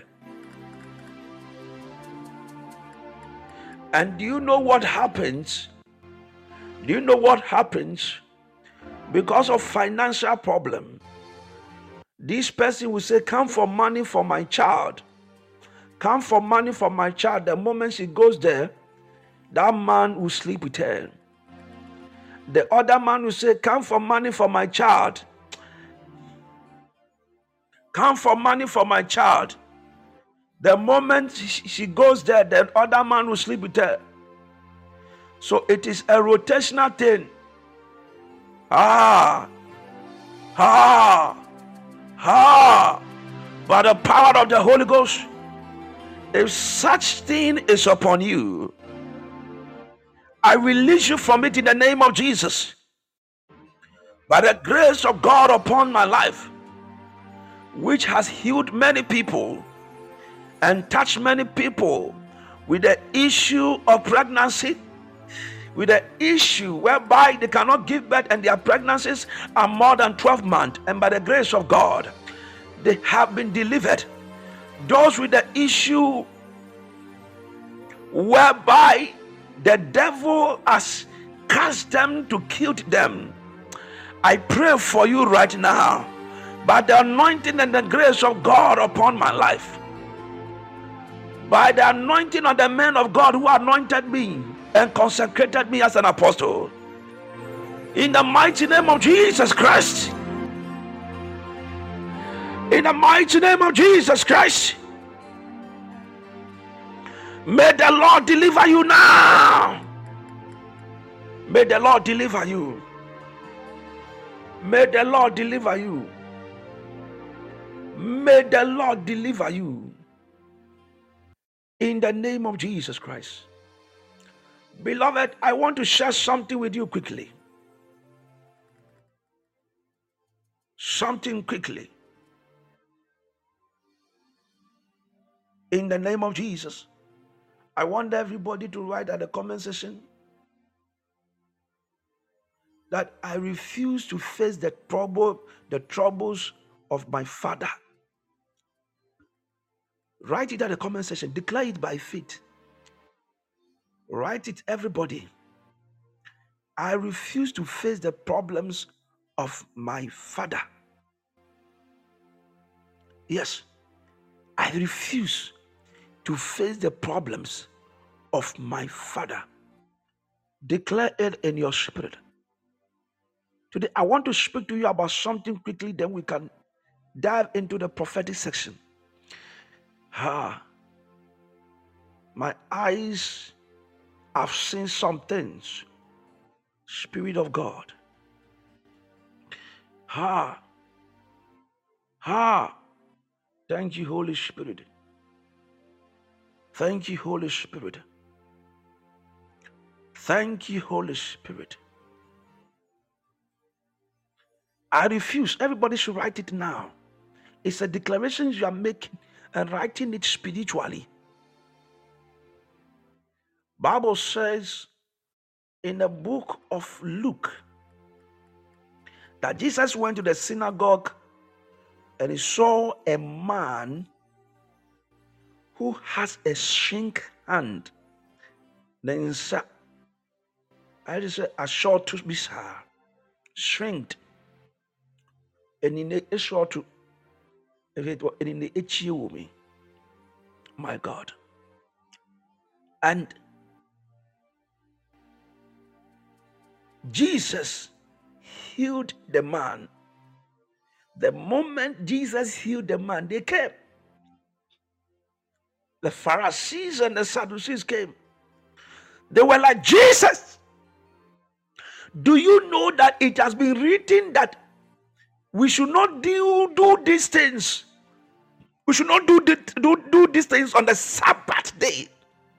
And do you know what happens? Do you know what happens? Because of financial problem, this person will say, come for money for my child. Come for money for my child. The moment she goes there, that man will sleep with her. The other man will say, come for money for my child. Come for money for my child. The moment she goes there, the other man will sleep with her. So it is a rotational thing. Ah, ah, ah. By the power of the Holy Ghost, if such thing is upon you, I release you from it in the name of Jesus. By the grace of God upon my life, which has healed many people and touched many people with the issue of pregnancy, with the issue whereby they cannot give birth and their pregnancies are more than twelve months, and by the grace of God, they have been delivered. Those with the issue whereby the devil has cast them to kill them, I pray for you right now, by the anointing and the grace of God upon my life, by the anointing of the men of God who anointed me and consecrated me as an apostle, in the mighty name of Jesus Christ, in the mighty name of Jesus Christ, may the Lord deliver you now. May the Lord deliver you. May the Lord deliver you. May the Lord deliver you. In the name of Jesus Christ. Beloved, I want to share something with you quickly. Something quickly. In the name of Jesus. I want everybody to write at the comment section that I refuse to face the trouble, the troubles of my father. Write it at the comment section. Declare it by faith. Write it, everybody. I refuse to face the problems of my father. Yes, I refuse to face the problems of my father. Declare it in your spirit. Today, I want to speak to you about something quickly, then we can dive into the prophetic section. Ah, my eyes have seen some things. Spirit of God. Ah, ah. Thank you, Holy Spirit. Thank you, Holy Spirit. Thank you, Holy Spirit. I refuse. Everybody should write it now. It's a declaration you are making and writing it spiritually. Bible says in the book of Luke that Jesus went to the synagogue and he saw a man who has a shrink hand. Then I just say a short to be shrinked. And in a short to if it were in the itchy me. My God. And Jesus healed the man. The moment Jesus healed the man, they came. The Pharisees and the Sadducees came. They were like, Jesus, do you know that it has been written that we should not do, do these things? We should not do, the, do, do these things on the Sabbath day.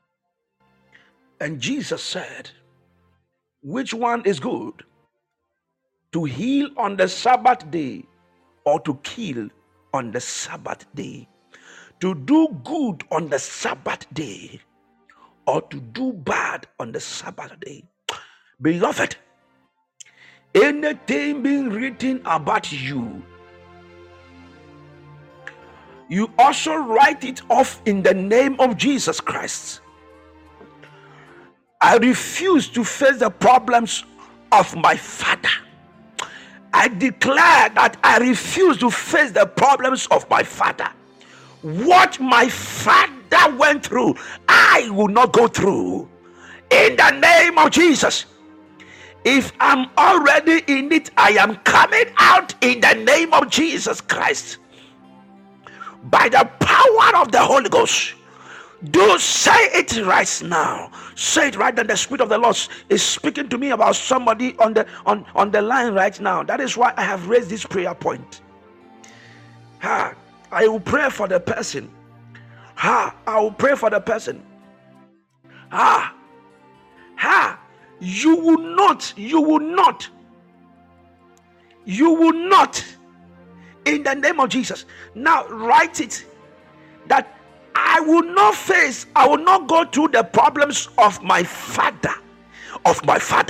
And Jesus said, which one is good? To heal on the Sabbath day or to kill on the Sabbath day? To do good on the Sabbath day or to do bad on the Sabbath day? Beloved, anything being written about you, you also write it off in the name of Jesus Christ. I refuse to face the problems of my father. I declare that I refuse to face the problems of my father. What my father went through, I will not go through. In the name of Jesus. If I'm already in it, I am coming out in the name of Jesus Christ. By the power of the Holy Ghost. Do say it right now. Say it right now. The Spirit of the Lord is speaking to me about somebody on the on, on the line right now. That is why I have raised this prayer point. Ha, I will pray for the person. Ha, I will pray for the person. Ha, ha, you will not, you will not, you will not, in the name of Jesus. Now write it that I will not face, I will not go through the problems of my father, of my father.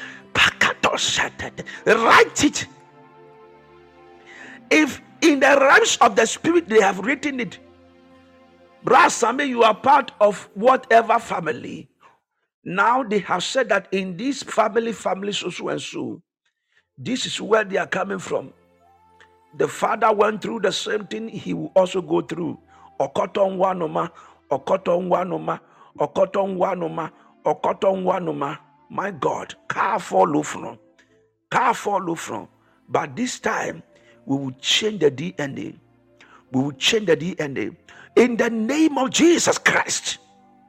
Write it. If in the realms of the spirit they have written it, Brasame, you are part of whatever family. Now they have said that in this family, family so so and so, this is where they are coming from. The father went through the same thing, he will also go through. Okoton wanoma, okoton wanoma, okoton wanoma, okoton wanoma. My God, car follow from, car follow from. But this time, we will change the D N A. We will change the D N A in the name of Jesus Christ.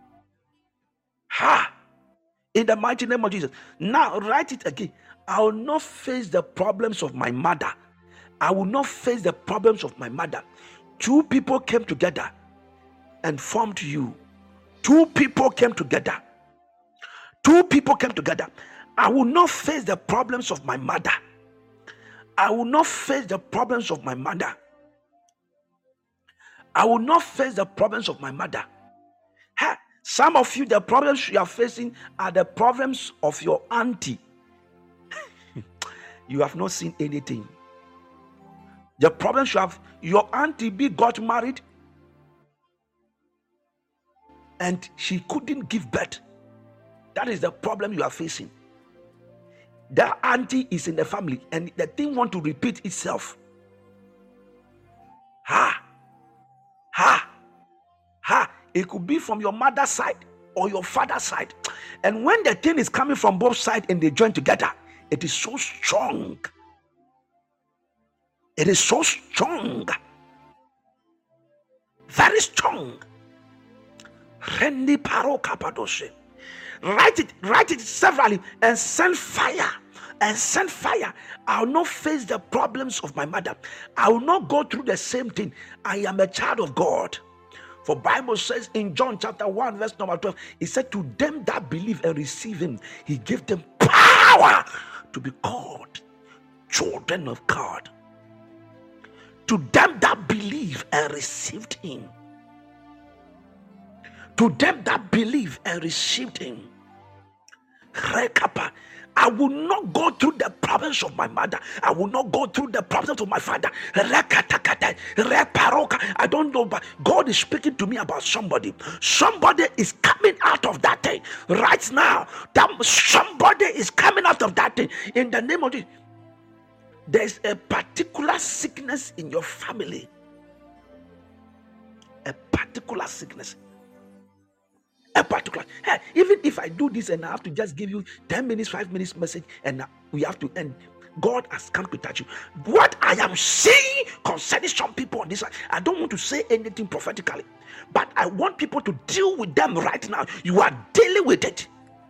Ha! In the mighty name of Jesus. Now write it again. I will not face the problems of my mother. I will not face the problems of my mother. Two people came together and formed you. Two people came together. Two people came together. I will not face the problems of my mother. I will not face the problems of my mother. I will not face the problems of my mother. Ha, some of you, the problems you are facing are the problems of your auntie. You have not seen anything. The problems you have, your auntie B got married and she couldn't give birth. That is the problem you are facing. That auntie is in the family and the thing want to repeat itself. Ha! Ha! Ha! It could be from your mother's side or your father's side. And when the thing is coming from both sides and they join together, it is so strong. It is so strong. Very strong. Rendi paro kapadoshe. Write it, write it severally and send fire. And send fire. I will not face the problems of my mother. I will not go through the same thing. I am a child of God. For Bible says in John chapter one verse number twelve, it said to them that believe and receive him, he gave them power to be called children of God. To them that believe and received him. To them that believe and received him. I will not go through the problems of my mother. I will not go through the problems of my father. I don't know, but God is speaking to me about somebody. Somebody is coming out of that thing right now. That somebody is coming out of that thing in the name of Jesus. There's a particular sickness in your family. A particular sickness. A particular. Hey, even if I do this and I have to just give you ten minutes, five minutes message and we have to end, God has come to touch you. What I am saying concerning some people on this side, I don't want to say anything prophetically, but I want people to deal with them right now. You are dealing with it.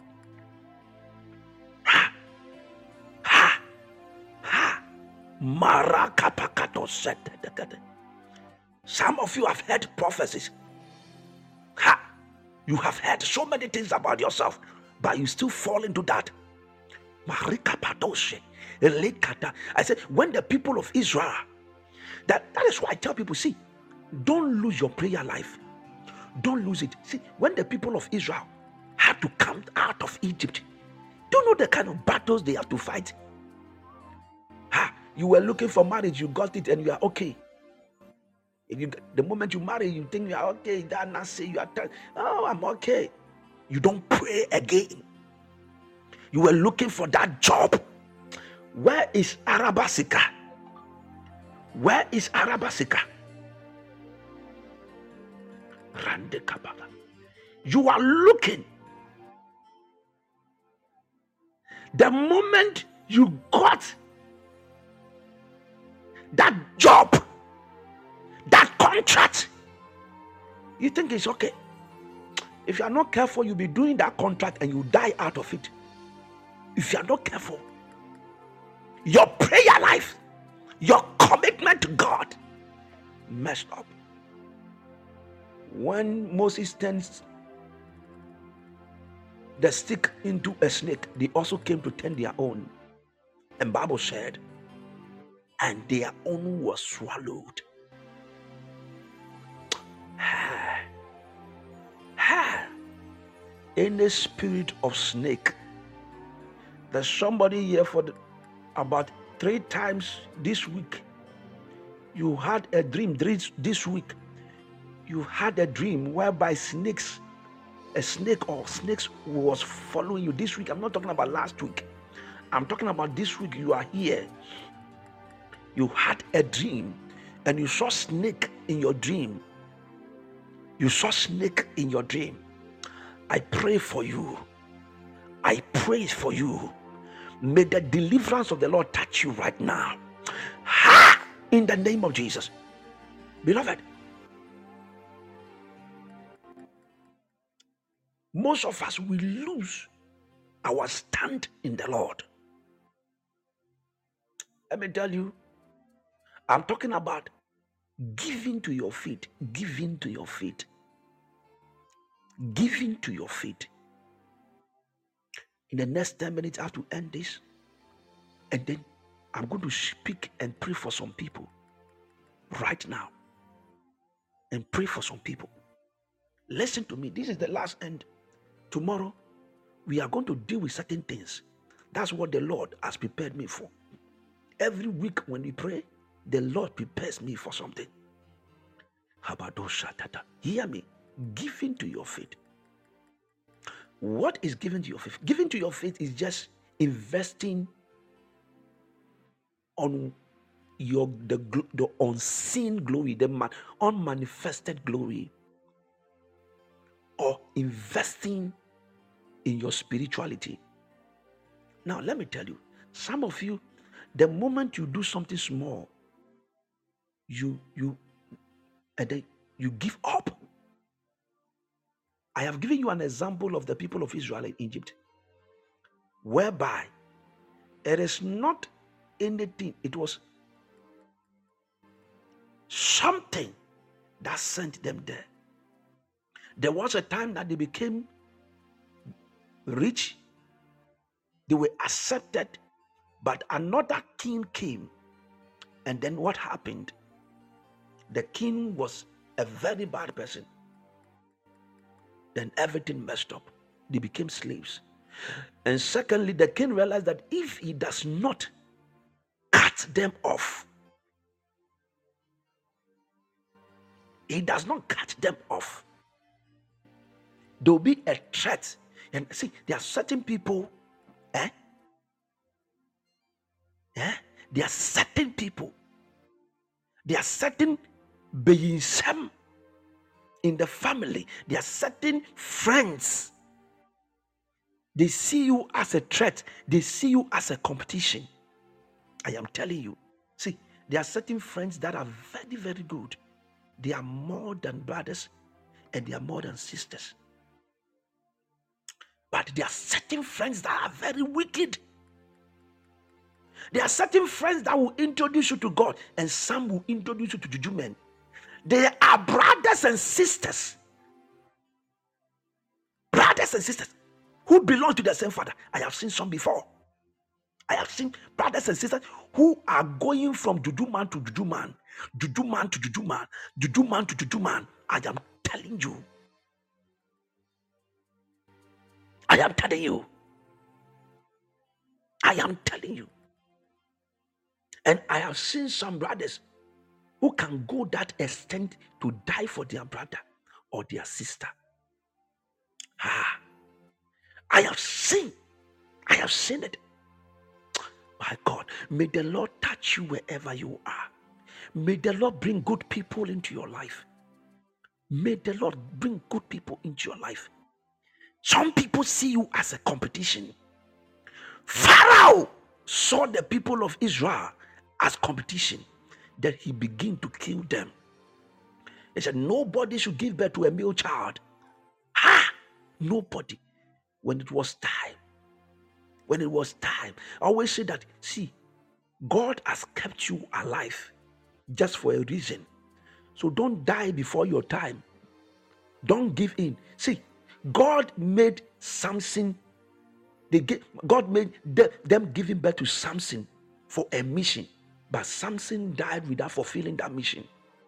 Marakapakato setetekete. Some of you have heard prophecies. Ha! You have heard so many things about yourself, but you still fall into that. Marikapadoshe, elekata. I said, when the people of Israel, that, that is why I tell people, see, don't lose your prayer life. Don't lose it. See, when the people of Israel had to come out of Egypt, do you know the kind of battles they have to fight? Ha! You were looking for marriage, you got it, and you are okay. If you, the moment you marry, you think you are okay. That not say you are. T- oh, I'm okay. You don't pray again. You were looking for that job. Where is Arabasika? Where is Arabasika? Rande Kabala. You are looking. The moment you got that job, that contract, you think it's okay. If you are not careful, you'll be doing that contract and you die out of it. If you are not careful, your prayer life, your commitment to God messed up. When Moses turns the stick into a snake, they also came to turn their own. And Bible said, and their own was swallowed. Ha, ha. Any spirit of snake. There's somebody here for the, about three times this week. You had a dream this, this week. You had a dream whereby snakes, a snake or snakes was following you this week. I'm not talking about last week. I'm talking about this week. You are here. You had a dream and you saw snake in your dream. You saw snake in your dream. I pray for you. I pray for you. May the deliverance of the Lord touch you right now. Ha! In the name of Jesus. Beloved, most of us will lose our stand in the Lord. Let me tell you, I'm talking about giving to your feet, giving to your feet, giving to your feet. In the next ten minutes, I have to end this. And then I'm going to speak and pray for some people right now. And pray for some people. Listen to me. This is the last end. Tomorrow, we are going to deal with certain things. That's what the Lord has prepared me for. Every week when we pray, the Lord prepares me for something. Hear me. Giving to your faith. What is giving to your faith? Giving to your faith is just investing on your the, the unseen glory, the man, unmanifested glory, or investing in your spirituality. Now, let me tell you, some of you, the moment you do something small, you you and then you give up. I have given you an example of the people of Israel in Egypt, whereby it is not anything, it was something that sent them there. There was a time that they became rich, they were accepted, but another king came. And then what happened? The king was a very bad person. Then everything messed up. They became slaves. And secondly, the king realized that if he does not cut them off, he does not cut them off, there will be a threat. And see, there are certain people, eh? Eh? There are certain people, there are certain beings in the family, there are certain friends. They see you as a threat, they see you as a competition. I am telling you. See, there are certain friends that are very, very good. They are more than brothers and they are more than sisters. But there are certain friends that are very wicked. There are certain friends that will introduce you to God, and some will introduce you to juju men. They are brothers and sisters. Brothers and sisters who belong to the same father. I have seen some before. I have seen brothers and sisters who are going from juju man to juju man, juju man to juju man, juju man to juju man. I am telling you. I am telling you. I am telling you. And I have seen some brothers who can go that extent to die for their brother or their sister. Ah, I have seen. I have seen it. My God, may the Lord touch you wherever you are. May the Lord bring good people into your life. May the Lord bring good people into your life. Some people see you as a competition. Pharaoh saw the people of Israel as competition. That he began to kill them. He said, nobody should give birth to a male child. Ha! Nobody. When it was time. When it was time. I always say that, see, God has kept you alive just for a reason. So don't die before your time. Don't give in. See, God made Samson, they gave, God made the, them giving birth to Samson for a mission. But Samson died without fulfilling that mission.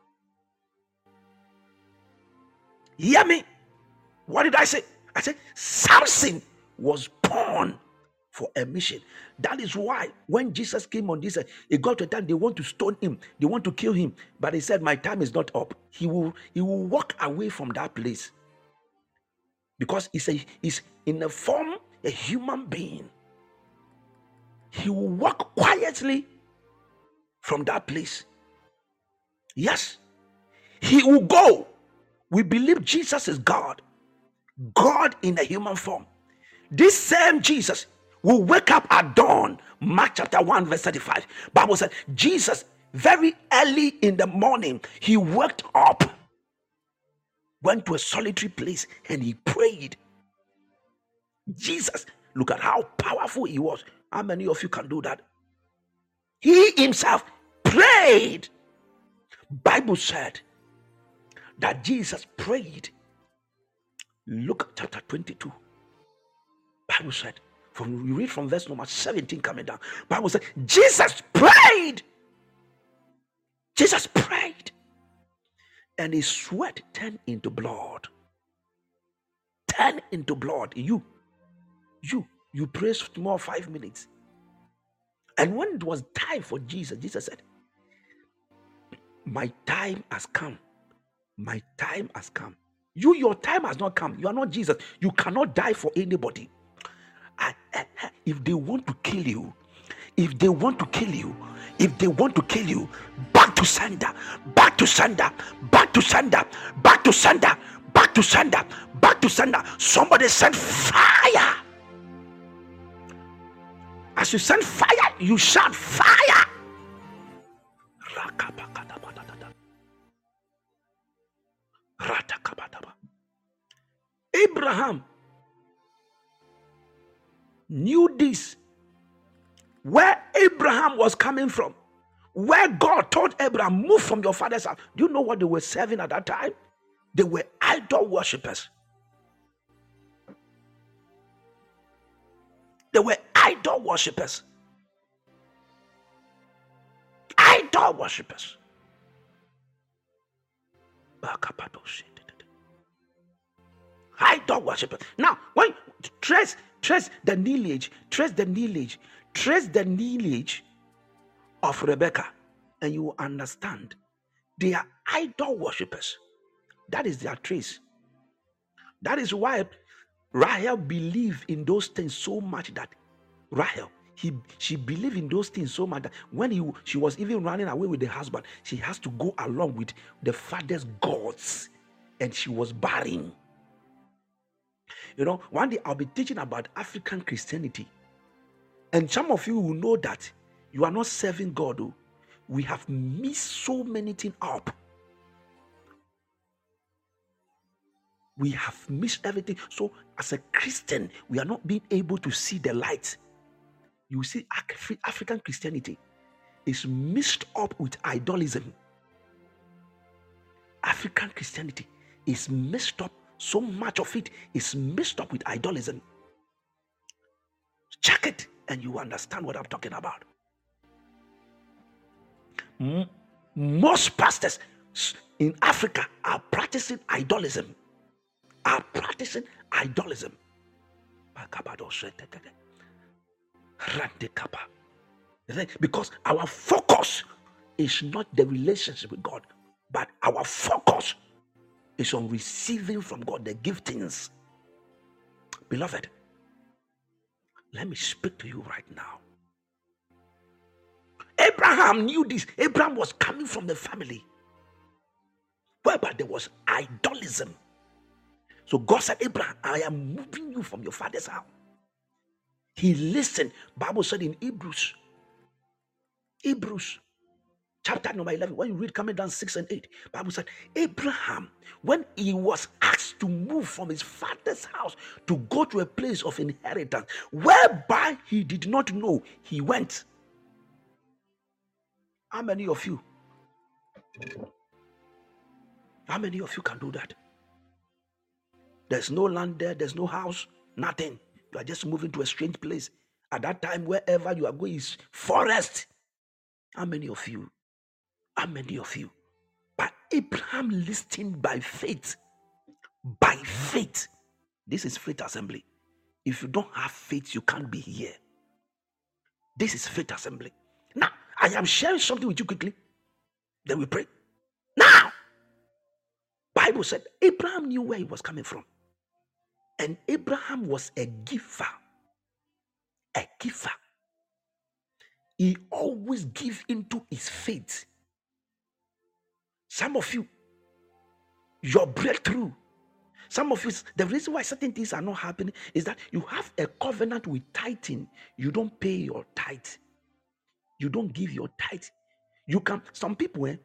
Hear me? What did I say? I said Samson was born for a mission. That is why when Jesus came on this earth, it got to a time they want to stone him, they want to kill him, but he said, my time is not up. He will he will walk away from that place because he's a, he's in a form a human being. He will walk quietly from that place. Yes, he will go. We believe Jesus is God, God in a human form. This same Jesus will wake up at dawn. Mark chapter one verse thirty-five. Bible said Jesus very early in the morning he woke up, went to a solitary place and he prayed. Jesus, look at how powerful he was. How many of you can do that? He himself prayed. Bible said that Jesus prayed. Luke chapter twenty-two. Bible said, from you read from verse number seventeen coming down. Bible said Jesus prayed. Jesus prayed, and his sweat turned into blood. Turned into blood. You, you, you pray more five minutes, and when it was time for Jesus, Jesus said, "My time has come. My time has come." You, your time has not come. You are not Jesus. You cannot die for anybody. If they want to kill you, if they want to kill you, if they want to kill you, back to sender, back to sender, back to sender, back to sender, back to sender, back to sender. Somebody send fire. As you send fire, you shout fire. Abraham knew this, where Abraham was coming from, where God told Abraham, move from your father's house. Do you know what they were serving at that time? They were idol worshippers. They were idol worshippers. Idol worshippers. Idol worshippers. Now, when trace trace the lineage, trace the lineage, trace the lineage of Rebecca, and you will understand they are idol worshippers. That is their trace. That is why Rahel believed in those things so much that Rahel, he she believed in those things so much that when he she was even running away with the husband, she has to go along with the father's gods, and she was barren. You know, one day I'll be teaching about African Christianity, and some of you will know that you are not serving God. Oh. We have missed so many things up. We have missed everything. So as a Christian, we are not being able to see the light. You see, Af- African Christianity is mixed up with idolism. African Christianity is mixed up. So much of it is mixed up with idolism. Check it and you understand what I'm talking about. M- most pastors in Africa are practicing idolism. Are practicing idolism. Because our focus is not the relationship with God, but our focus is on receiving from God the giftings. Beloved, let me speak to you right now. Abraham knew this. Abraham was coming from the family whereby there was idolism. So God said, Abraham, I am moving you from your father's house. He listened. Bible said in Hebrews, Hebrews chapter number eleven, when you read coming down six and eight, Bible said, Abraham, when he was asked to move from his father's house to go to a place of inheritance, whereby he did not know, he went. How many of you? How many of you can do that? There's no land there, there's no house, nothing. You are just moving to a strange place. At that time, wherever you are going is forest. How many of you? How many of you? But Abraham listened by faith. By faith. This is faith assembly. If you don't have faith, you can't be here. This is faith assembly. Now, I am sharing something with you quickly. Then we pray. Now, Bible said Abraham knew where he was coming from. And Abraham was a giver. A giver. He always gives into his faith. Some of you, your breakthrough, some of you, the reason why certain things are not happening is that you have a covenant with tithing. You don't pay your tithe. You don't give your tithe. You can, some people, eh,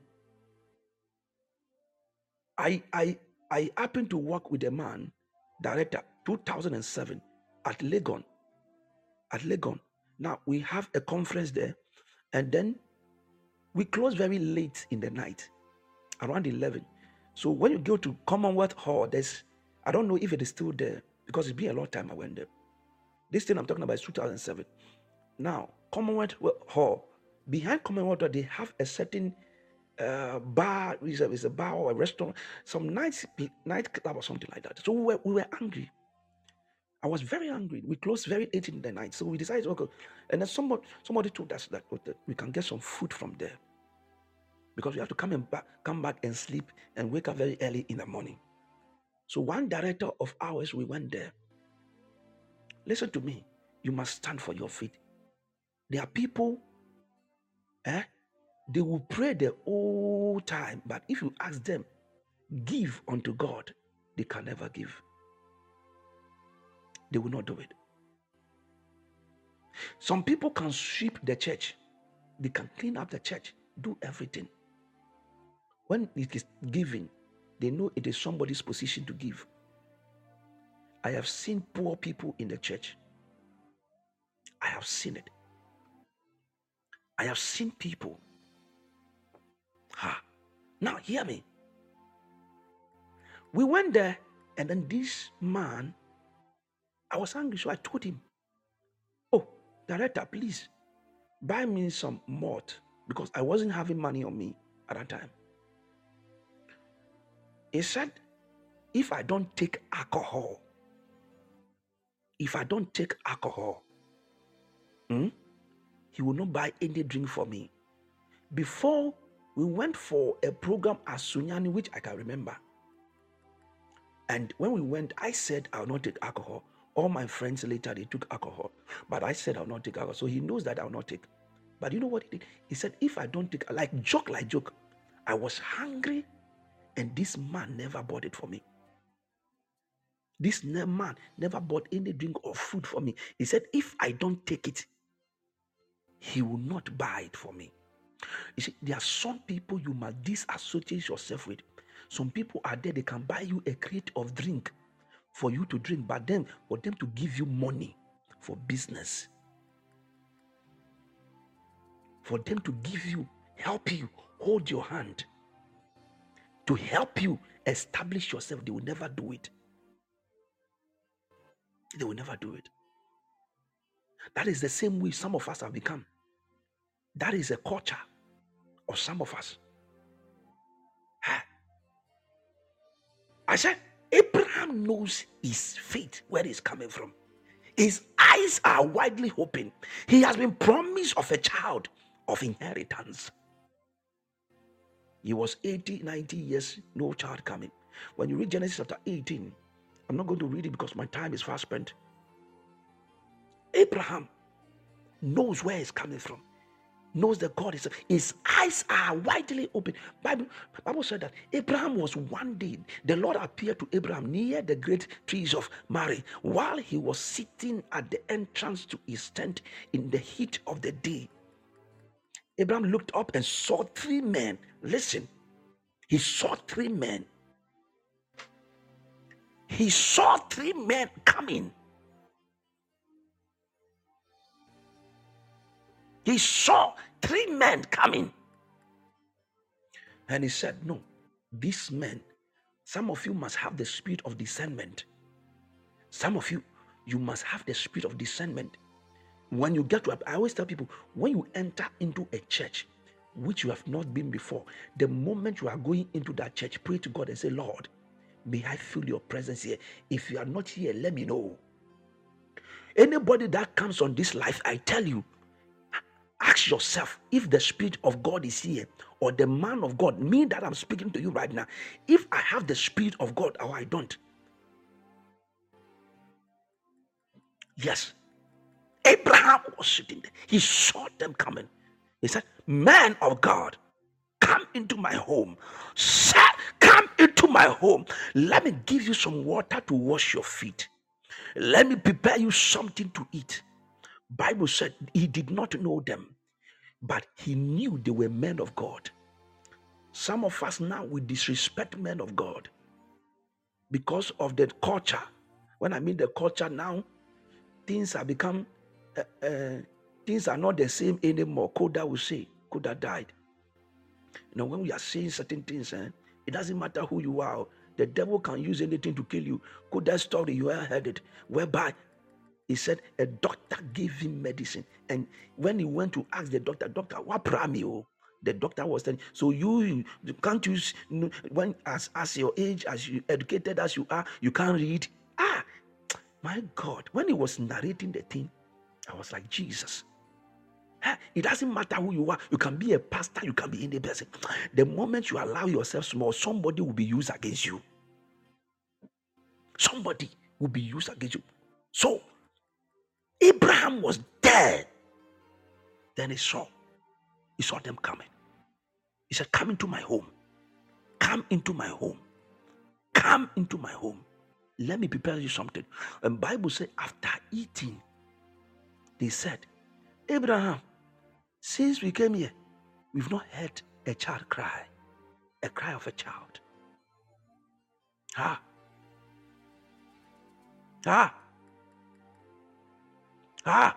I, I, I happened to work with a man, director, two thousand seven at Legon. At Legon. Now, we have a conference there, and then we close very late in the night, around eleven. So when you go to Commonwealth Hall, there's, I don't know if it is still there, because it's been a long time I went there. This thing I'm talking about is two thousand seven. Now, Commonwealth Hall, behind Commonwealth Hall, they have a certain uh, bar, it's a bar or a restaurant, some night nightclub or something like that. So we were, we were angry. I was very angry. We closed very late in the night, so we decided, okay. And then somebody, somebody told us that, that we can get some food from there, because we have to come and back, come back and sleep and wake up very early in the morning. So one director of ours, we went there. Listen to me. You must stand for your faith. There are people, eh? They will pray the whole time, but if you ask them, give unto God, they can never give. They will not do it. Some people can sweep the church. They can clean up the church, do everything. When it is giving, they know it is somebody's position to give. I have seen poor people in the church. I have seen it. I have seen people. Ha. Now, hear me. We went there, and then this man, I was angry, so I told him, oh, director, please buy me some malt, because I wasn't having money on me at that time. He said, if I don't take alcohol, if I don't take alcohol, hmm, he will not buy any drink for me. Before we went for a program at Sunyani, which I can remember. And when we went, I said, I'll not take alcohol. All my friends later, they took alcohol. But I said, I'll not take alcohol. So he knows that I'll not take. But you know what he did? He said, if I don't take, like joke, like joke. I was hungry, and this man never bought it for me. This man never bought any drink or food for me. He said, if I don't take it, he will not buy it for me. You see, there are some people you must disassociate yourself with. Some people are there, they can buy you a crate of drink for you to drink, but then for them to give you money for business. for them to give you, help you, hold your hand, to help you establish yourself. They will never do it. They will never do it. That is the same way some of us have become. That is a culture of some of us. I said, Abraham knows his faith, where it's coming from. His eyes are widely open. He has been promised of a child of inheritance. He was eighty, ninety years, no child coming. When you read Genesis chapter eighteen, I'm not going to read it because my time is fast spent. Abraham knows where it's coming from, knows that God is. His eyes are widely open. Bible, Bible said that Abraham was one day, the Lord appeared to Abraham near the great trees of Mamre while he was sitting at the entrance to his tent in the heat of the day. Abraham looked up and saw three men. Listen, he saw three men. He saw three men coming. He saw three men coming. And he said, no, these men, some of you must have the spirit of discernment. Some of you, you must have the spirit of discernment. When you get to, I always tell people, when you enter into a church which you have not been before, the moment you are going into that church, pray to God and say, Lord, may I feel your presence here. If you are not here, let me know. Anybody that comes on this life, I tell you, ask yourself if the Spirit of God is here, or the man of God, me that I'm speaking to you right now, if I have the Spirit of God or I don't. Yes. Abraham was sitting there. He saw them coming. He said, man of God, come into my home. Sir, come into my home. Let me give you some water to wash your feet. Let me prepare you something to eat. Bible said he did not know them, but he knew they were men of God. Some of us now, we disrespect men of God because of the culture. When I mean the culture now, things have become, uh, uh, things are not the same anymore. Koda will say, Koda died. You know, when we are saying certain things, eh, it doesn't matter who you are. The devil can use anything to kill you. Koda's story, you have heard it, whereby he said a doctor gave him medicine. And when he went to ask the doctor, doctor, what pramio? The doctor was saying, so you, you can't use, when as, as your age, as you educated as you are, you can't read. Ah, my God. When he was narrating the thing, I was like, Jesus. It doesn't matter who you are. You can be a pastor, you can be any person. The moment you allow yourself small, somebody will be used against you. Somebody will be used against you. So, Abraham was dead. Then he saw, he saw them coming. He said, come into my home. Come into my home. Come into my home. Let me prepare you something. And Bible said, after eating, they said, Abraham, since we came here, we've not heard a child cry. A cry of a child. Ah. Ah. Ah.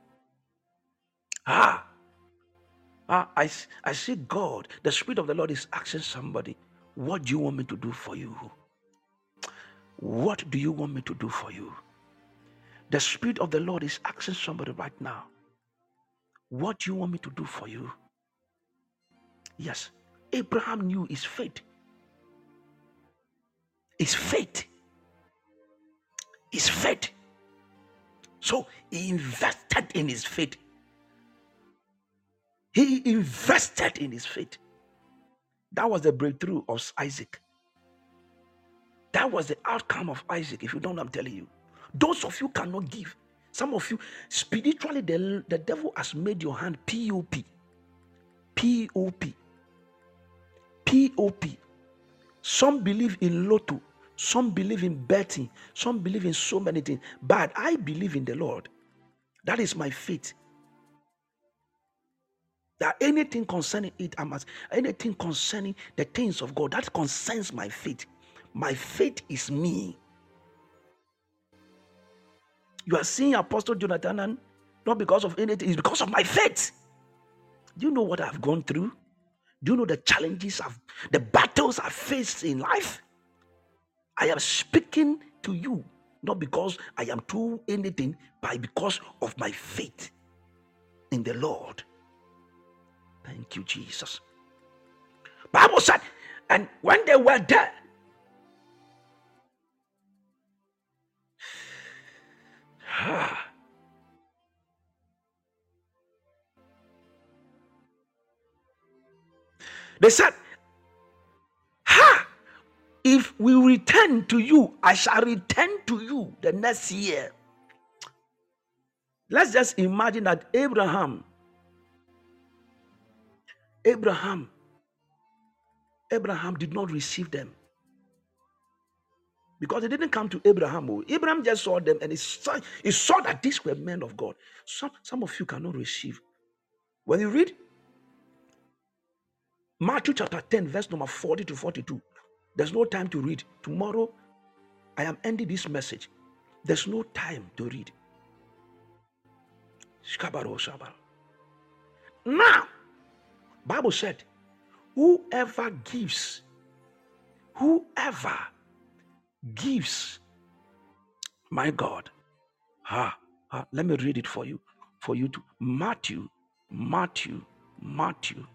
Ah. Ah. I, I see God, the Spirit of the Lord is asking somebody, what do you want me to do for you? What do you want me to do for you? The Spirit of the Lord is asking somebody right now, what do you want me to do for you? Yes, Abraham knew his faith. His faith. His faith. So he invested in his faith. He invested in his faith. That was the breakthrough of Isaac. That was the outcome of Isaac. If you don't know, I'm telling you. Those of you cannot give. Some of you, spiritually, the, the devil has made your hand P O P. P O P. P O P. Some believe in lotto. Some believe in betting. Some believe in so many things. But I believe in the Lord. That is my faith. That anything concerning it, I must, anything concerning the things of God, that concerns my faith. My faith is me. You are seeing Apostle Jonathan, not because of anything, it's because of my faith. Do you know what I've gone through? Do you know the challenges I've, the battles I've faced in life? I am speaking to you, not because I am doing anything, but because of my faith in the Lord. Thank you, Jesus. Bible said, and when they were there, they said, ha, if we return to you, I shall return to you the next year. Let's just imagine that Abraham, Abraham, Abraham did not receive them. Because they didn't come to Abraham. Oh. Abraham just saw them and he saw, he saw that these were men of God. Some, some of you cannot receive. When you read Matthew chapter ten, verse number forty to forty-two, there's no time to read. Tomorrow, I am ending this message. There's no time to read. Now, Bible said, whoever gives, whoever gives, my God, ha, ha, let me read it for you, for you to Matthew, Matthew, Matthew,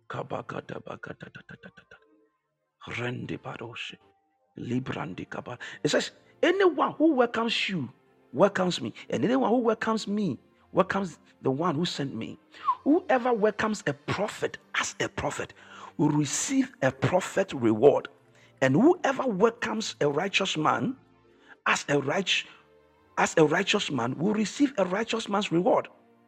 it says, anyone who welcomes you welcomes me, and anyone who welcomes me welcomes the one who sent me. Whoever welcomes a prophet as a prophet will receive a prophet reward. And whoever welcomes a righteous man as a right, as a righteous man will receive a righteous man's reward.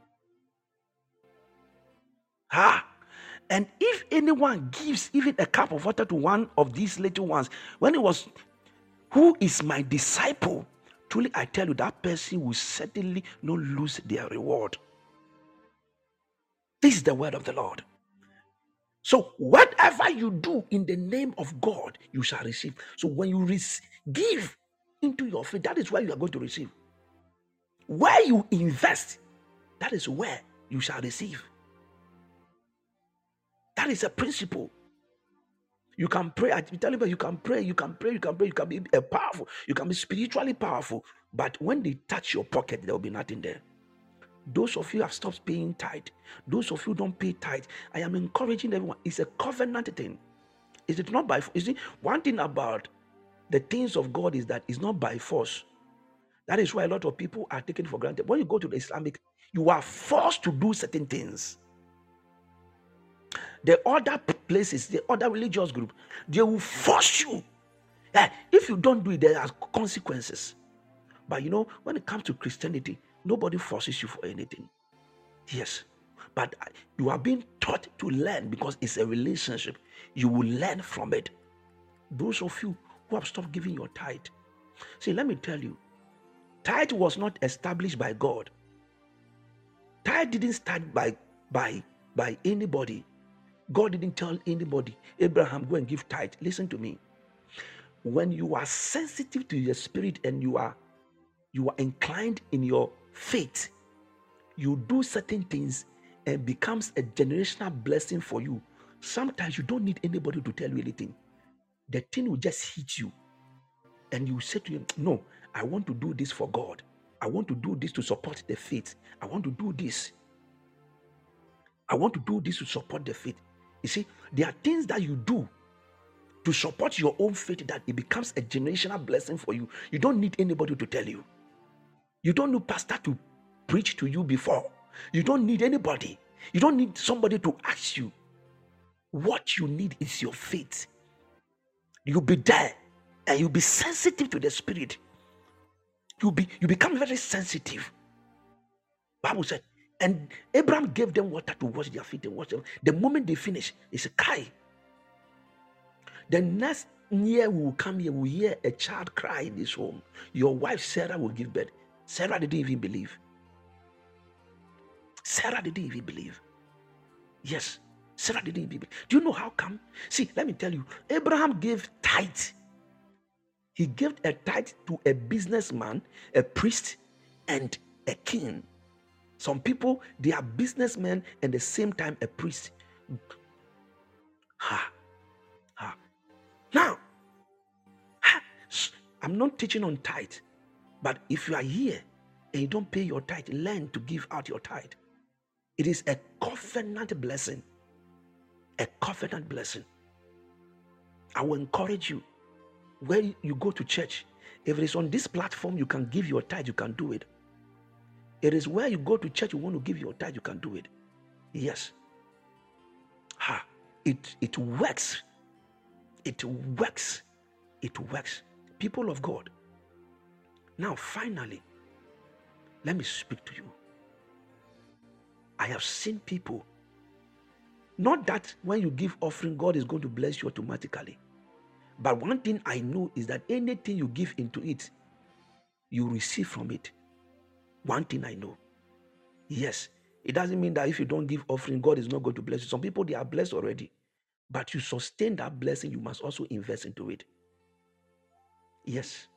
Ah, and if anyone gives even a cup of water to one of these little ones, when it was, who is my disciple? Truly, I tell you, that person will certainly not lose their reward. This is the word of the Lord. So whatever you do in the name of God, you shall receive. So when you receive, give into your faith, that is where you are going to receive. Where you invest, that is where you shall receive. That is a principle. You can pray. I tell you, you can pray, you can pray, you can pray, you can be a powerful, you can be spiritually powerful. But when they touch your pocket, there will be nothing there. Those of you have stopped paying tithe. Those of you don't pay tithe. I am encouraging everyone. It's a covenant thing. Is it not by force? You see, one thing about the things of God is that it's not by force. That is why a lot of people are taken for granted. When you go to the Islamic, you are forced to do certain things. The other places, the other religious group, they will force you. Yeah, if you don't do it, there are consequences. But you know, when it comes to Christianity, nobody forces you for anything. Yes. But you are being taught to learn because it's a relationship. You will learn from it. Those of you who have stopped giving your tithe. See, let me tell you, tithe was not established by God. Tithe didn't start by, by, by anybody. God didn't tell anybody, Abraham, go and give tithe. Listen to me. When you are sensitive to your spirit and you are you are inclined in your faith, you do certain things and becomes a generational blessing for you. Sometimes you don't need anybody to tell you anything. The thing will just hit you. And you say to him, no, I want to do this for God. I want to do this to support the faith. I want to do this. I want to do this to support the faith. You see, there are things that you do to support your own faith that it becomes a generational blessing for you. You don't need anybody to tell you. You don't need pastor to preach to you before. You don't need anybody. You don't need somebody to ask you. What you need is your faith. You'll be there and you'll be sensitive to the spirit. You'll be you become very sensitive. Bible said, and Abraham gave them water to wash their feet and wash them. The moment they finish, they said, Kai. The next year we will come here, we will hear a child cry in this home. Your wife Sarah will give birth. Sarah didn't even believe. Sarah didn't even believe. Yes, Sarah didn't even believe. Do you know how come? See, let me tell you, Abraham gave tithe. He gave a tithe to a businessman, a priest, and a king. Some people, they are businessmen and at the same time a priest. Ha, ha. Now, ha, I'm not teaching on tithe, but if you are here and you don't pay your tithe, learn to give out your tithe. It is a covenant blessing. A covenant blessing. I will encourage you, where you go to church, if it is on this platform, you can give your tithe, you can do it. It is where you go to church, you want to give your tithe, you can do it. Yes. Ha. It, it works. It works. It works. People of God. Now, finally, let me speak to you. I have seen people, not that when you give offering, God is going to bless you automatically. But one thing I know is that anything you give into it, you receive from it. One thing I know. Yes, it doesn't mean that if you don't give offering, God is not going to bless you. Some people, they are blessed already. But you sustain that blessing, you must also invest into it. Yes.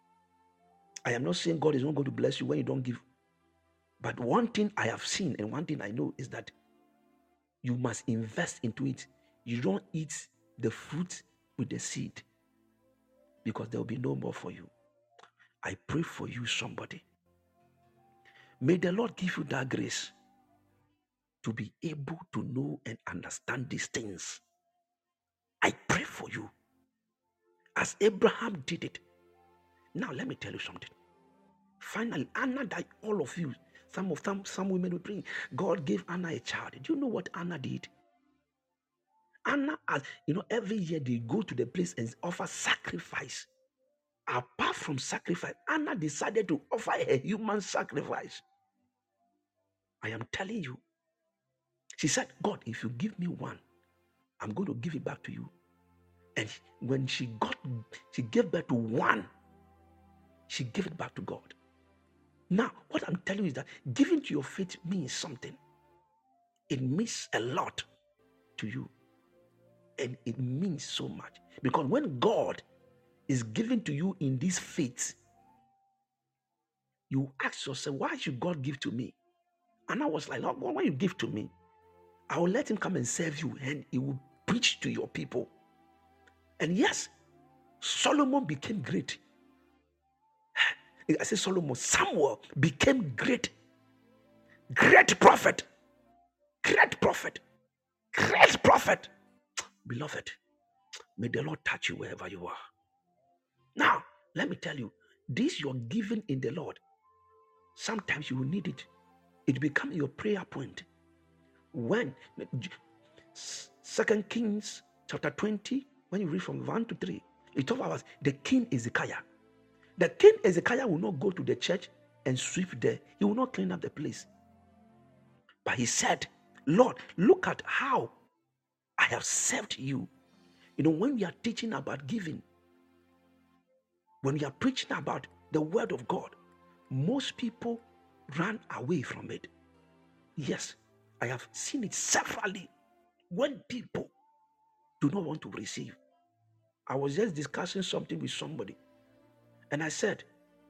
I am not saying God is not going to bless you when you don't give. But one thing I have seen and one thing I know is that you must invest into it. You don't eat the fruit with the seed, because there will be no more for you. I pray for you, somebody. May the Lord give you that grace to be able to know and understand these things. I pray for you as Abraham did it. Now let me tell you something. Finally, Anna died. All of you, some of them, some women will bring. God gave Anna a child. Do you know what Anna did? Anna, as you know, every year they go to the place and offer sacrifice. Apart from sacrifice, Anna decided to offer a human sacrifice. I am telling you. She said, God, if you give me one, I'm going to give it back to you. And when she got, she gave birth to one, she gave it back to God. Now, what I'm telling you is that giving to your faith means something. It means a lot to you. And it means so much. Because when God is given to you in this faith, you ask yourself, why should God give to me? And I was like, Lord, why you give to me? I will let him come and serve you, and he will preach to your people. And yes, Solomon became great. I say Solomon, Samuel became great. Great prophet. Great prophet. Great prophet. Beloved, may the Lord touch you wherever you are. Now, let me tell you, this you're giving in the Lord, sometimes you will need it. It becomes your prayer point. When Second Kings chapter twenty, when you read from one to three, it talks about the king Ezekiah. The king Ezekiah will not go to the church and sweep there. He will not clean up the place. But he said, Lord, look at how I have served you. You know, when we are teaching about giving, when we are preaching about the word of God, most people run away from it. Yes, I have seen it severally when people do not want to receive. I was just discussing something with somebody, and I said,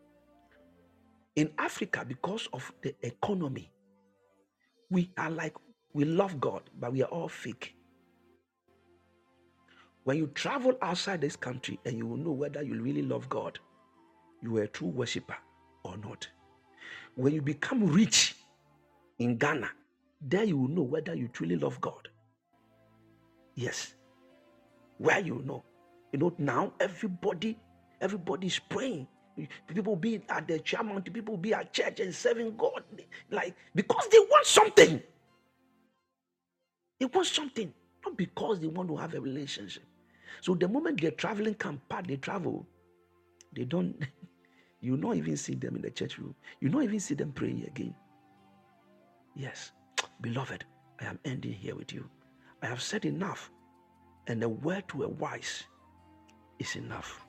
in Africa, because of the economy, we are like, we love God, but we are all fake. When you travel outside this country, and you will know whether you really love God, you are a true worshiper or not. When you become rich in Ghana, there you will know whether you truly love God. Yes. Where you know. You know, now everybody, everybody is praying. People be at the chairman, people be at church and serving God. Like, because they want something. They want something. Not because they want to have a relationship. So the moment they're traveling, come part, they travel. They don't, you not even see them in the church room. You not even see them praying again. Yes. Beloved, I am ending here with you. I have said enough. And the word to a wise is enough.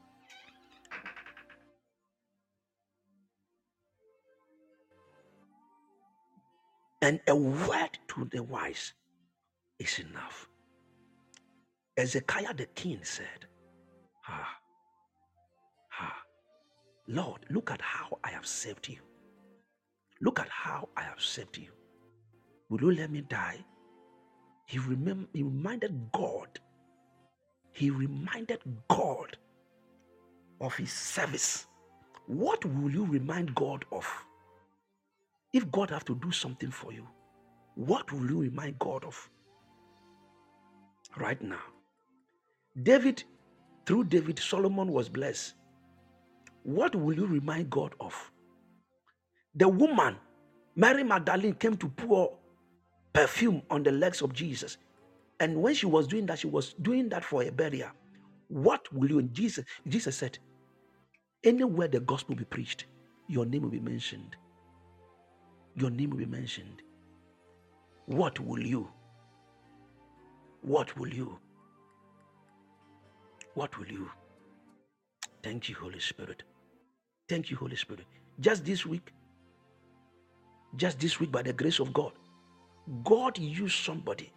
And a word to the wise is enough. Ezekiah the king said, ah, ah, Lord, look at how I have served you. Look at how I have saved you. Will you let me die? He, remem- he reminded God. He reminded God of his service. What will you remind God of? If God have to do something for you, what will you remind God of right now? David, through David, Solomon was blessed. What will you remind God of? The woman, Mary Magdalene, came to pour perfume on the legs of Jesus. And when she was doing that, she was doing that for a burial. What will you? Jesus, Jesus said, anywhere the gospel be preached, your name will be mentioned. Your name will be mentioned. What will you? What will you? What will you? Thank you, Holy Spirit. Thank you, Holy Spirit. Just this week, just this week, by the grace of God, God used somebody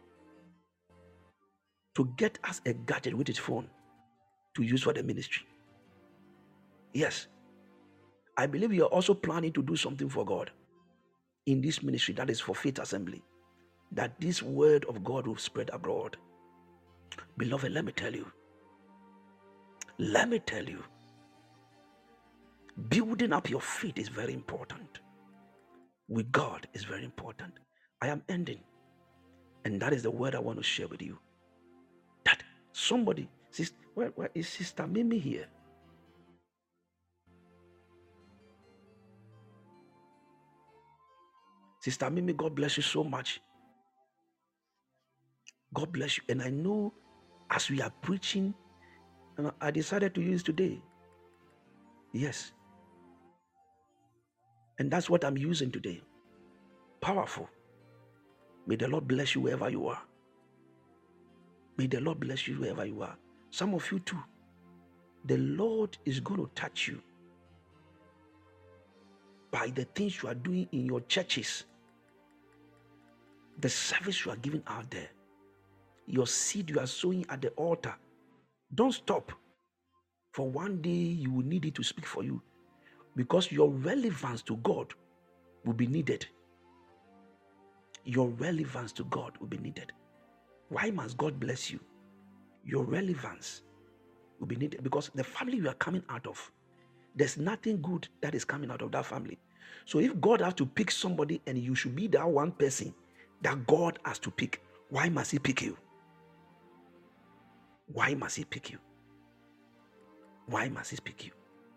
to get us a gadget with his phone to use for the ministry. Yes, I believe you are also planning to do something for God in this ministry, that is for Faith Assembly, that this word of God will spread abroad. Beloved, let me tell you, let me tell you, building up your faith is very important. With God is very important. I am ending, and that is the word I want to share with you. That somebody, sister, where, where is Sister Mimi here? Sister Mimi, God bless you so much. God bless you. And I know as we are preaching, I decided to use today. Yes. And that's what I'm using today. Powerful. May the Lord bless you wherever you are. May the Lord bless you wherever you are. Some of you too. The Lord is going to touch you by the things you are doing in your churches, the service you are giving out there, your seed you are sowing at the altar. Don't stop. For one day you will need it to speak for you, because your relevance to God will be needed. Your relevance to God will be needed. Why must God bless you? Your relevance will be needed, because the family you are coming out of, there's nothing good that is coming out of that family. So if God has to pick somebody and you should be that one person that God has to pick, why must he pick you? Why must he pick you? Why must he pick you?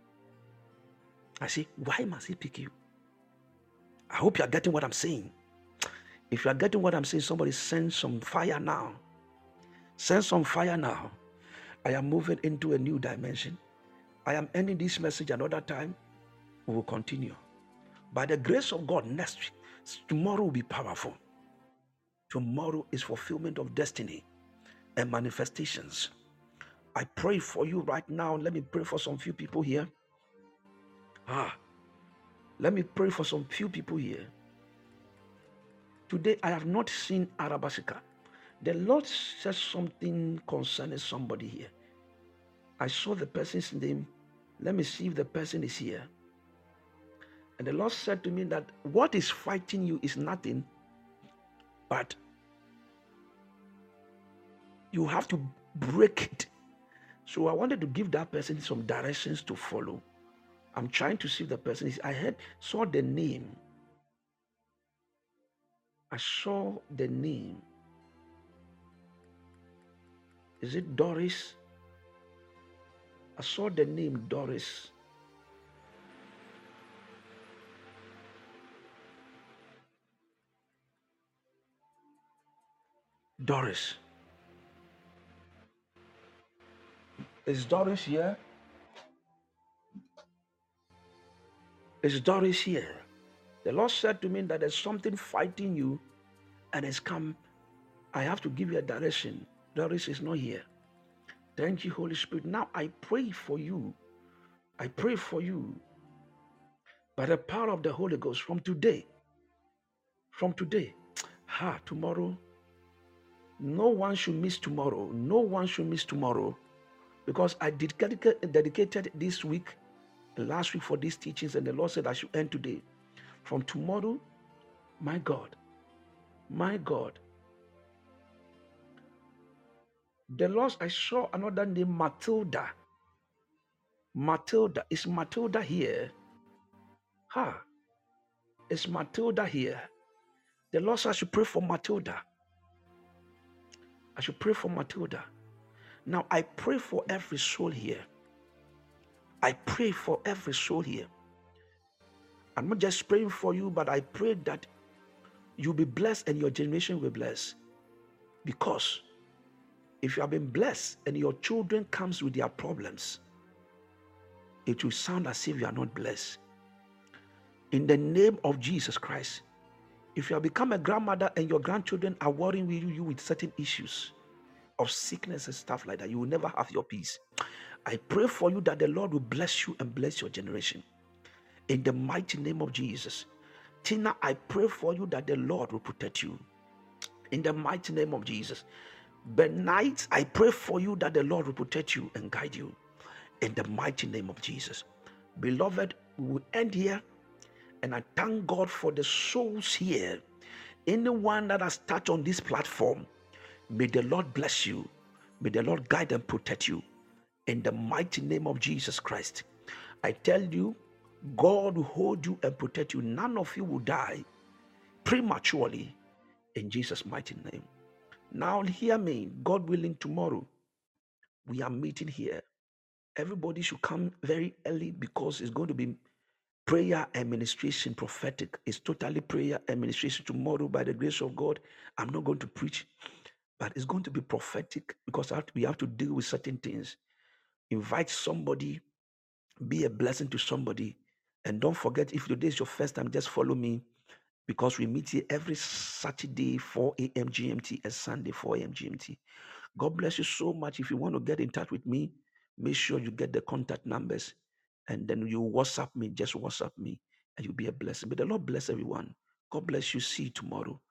I say, why must he pick you? I hope you are getting what I'm saying. If you are getting what I'm saying, somebody send some fire now. Send some fire now. I am moving into a new dimension. I am ending this message another time. We will continue. By the grace of God, next week, tomorrow will be powerful. Tomorrow is fulfillment of destiny and manifestations. I pray for you right now. Let me pray for some few people here. Ah, let me pray for some few people here. Today, I have not seen Arabasika. The Lord says something concerning somebody here. I saw the person's name. Let me see if the person is here. And the Lord said to me that what is fighting you is nothing, but you have to break it. So I wanted to give that person some directions to follow. I'm trying to see if the person is. I heard, saw the name. I saw the name. Is it Doris? I saw the name Doris. Doris. Is Doris here? Is Doris here? The Lord said to me that there's something fighting you and it's come. I have to give you a direction. Doris is not here. Thank you, Holy Spirit. Now I pray for you. I pray for you by the power of the Holy Ghost from today. From today. Ha, tomorrow. No one should miss tomorrow. No one should miss tomorrow. Because I dedicated, dedicated this week, last week for these teachings, and the Lord said I should end today. From tomorrow, my God, my God. The Lord, I saw another name, Matilda. Matilda. Is Matilda here? Ha. Is Matilda here? The Lord said I should pray for Matilda. I should pray for Matilda. Now I pray for every soul here. I pray for every soul here. I'm not just praying for you, but I pray that you'll be blessed and your generation will be blessed. Because if you have been blessed and your children comes with their problems, it will sound as if you are not blessed. In the name of Jesus Christ, if you have become a grandmother and your grandchildren are worrying with you with certain issues of sickness and stuff like that, you will never have your peace. I pray for you that the Lord will bless you and bless your generation. In the mighty name of Jesus. Tina, I pray for you that the Lord will protect you. In the mighty name of Jesus. Benight, I pray for you that the Lord will protect you and guide you. In the mighty name of Jesus. Beloved, we will end here. And I thank God for the souls here. Anyone that has touched on this platform, may the Lord bless you. May the Lord guide and protect you. In the mighty name of Jesus Christ. I tell you, God will hold you and protect you. None of you will die prematurely in Jesus' mighty name. Now hear me. God willing, tomorrow we are meeting here. Everybody should come very early because it's going to be prayer administration prophetic. It's totally prayer administration tomorrow by the grace of God. I'm not going to preach, but it's going to be prophetic because we have to deal with certain things. Invite somebody, be a blessing to somebody. And don't forget, if today is your first time, just follow me because we meet here every Saturday, four a.m. G M T and Sunday, four a.m. G M T. God bless you so much. If you want to get in touch with me, make sure you get the contact numbers and then you WhatsApp me. Just WhatsApp me and you'll be a blessing. But the Lord bless everyone. God bless you. See you tomorrow.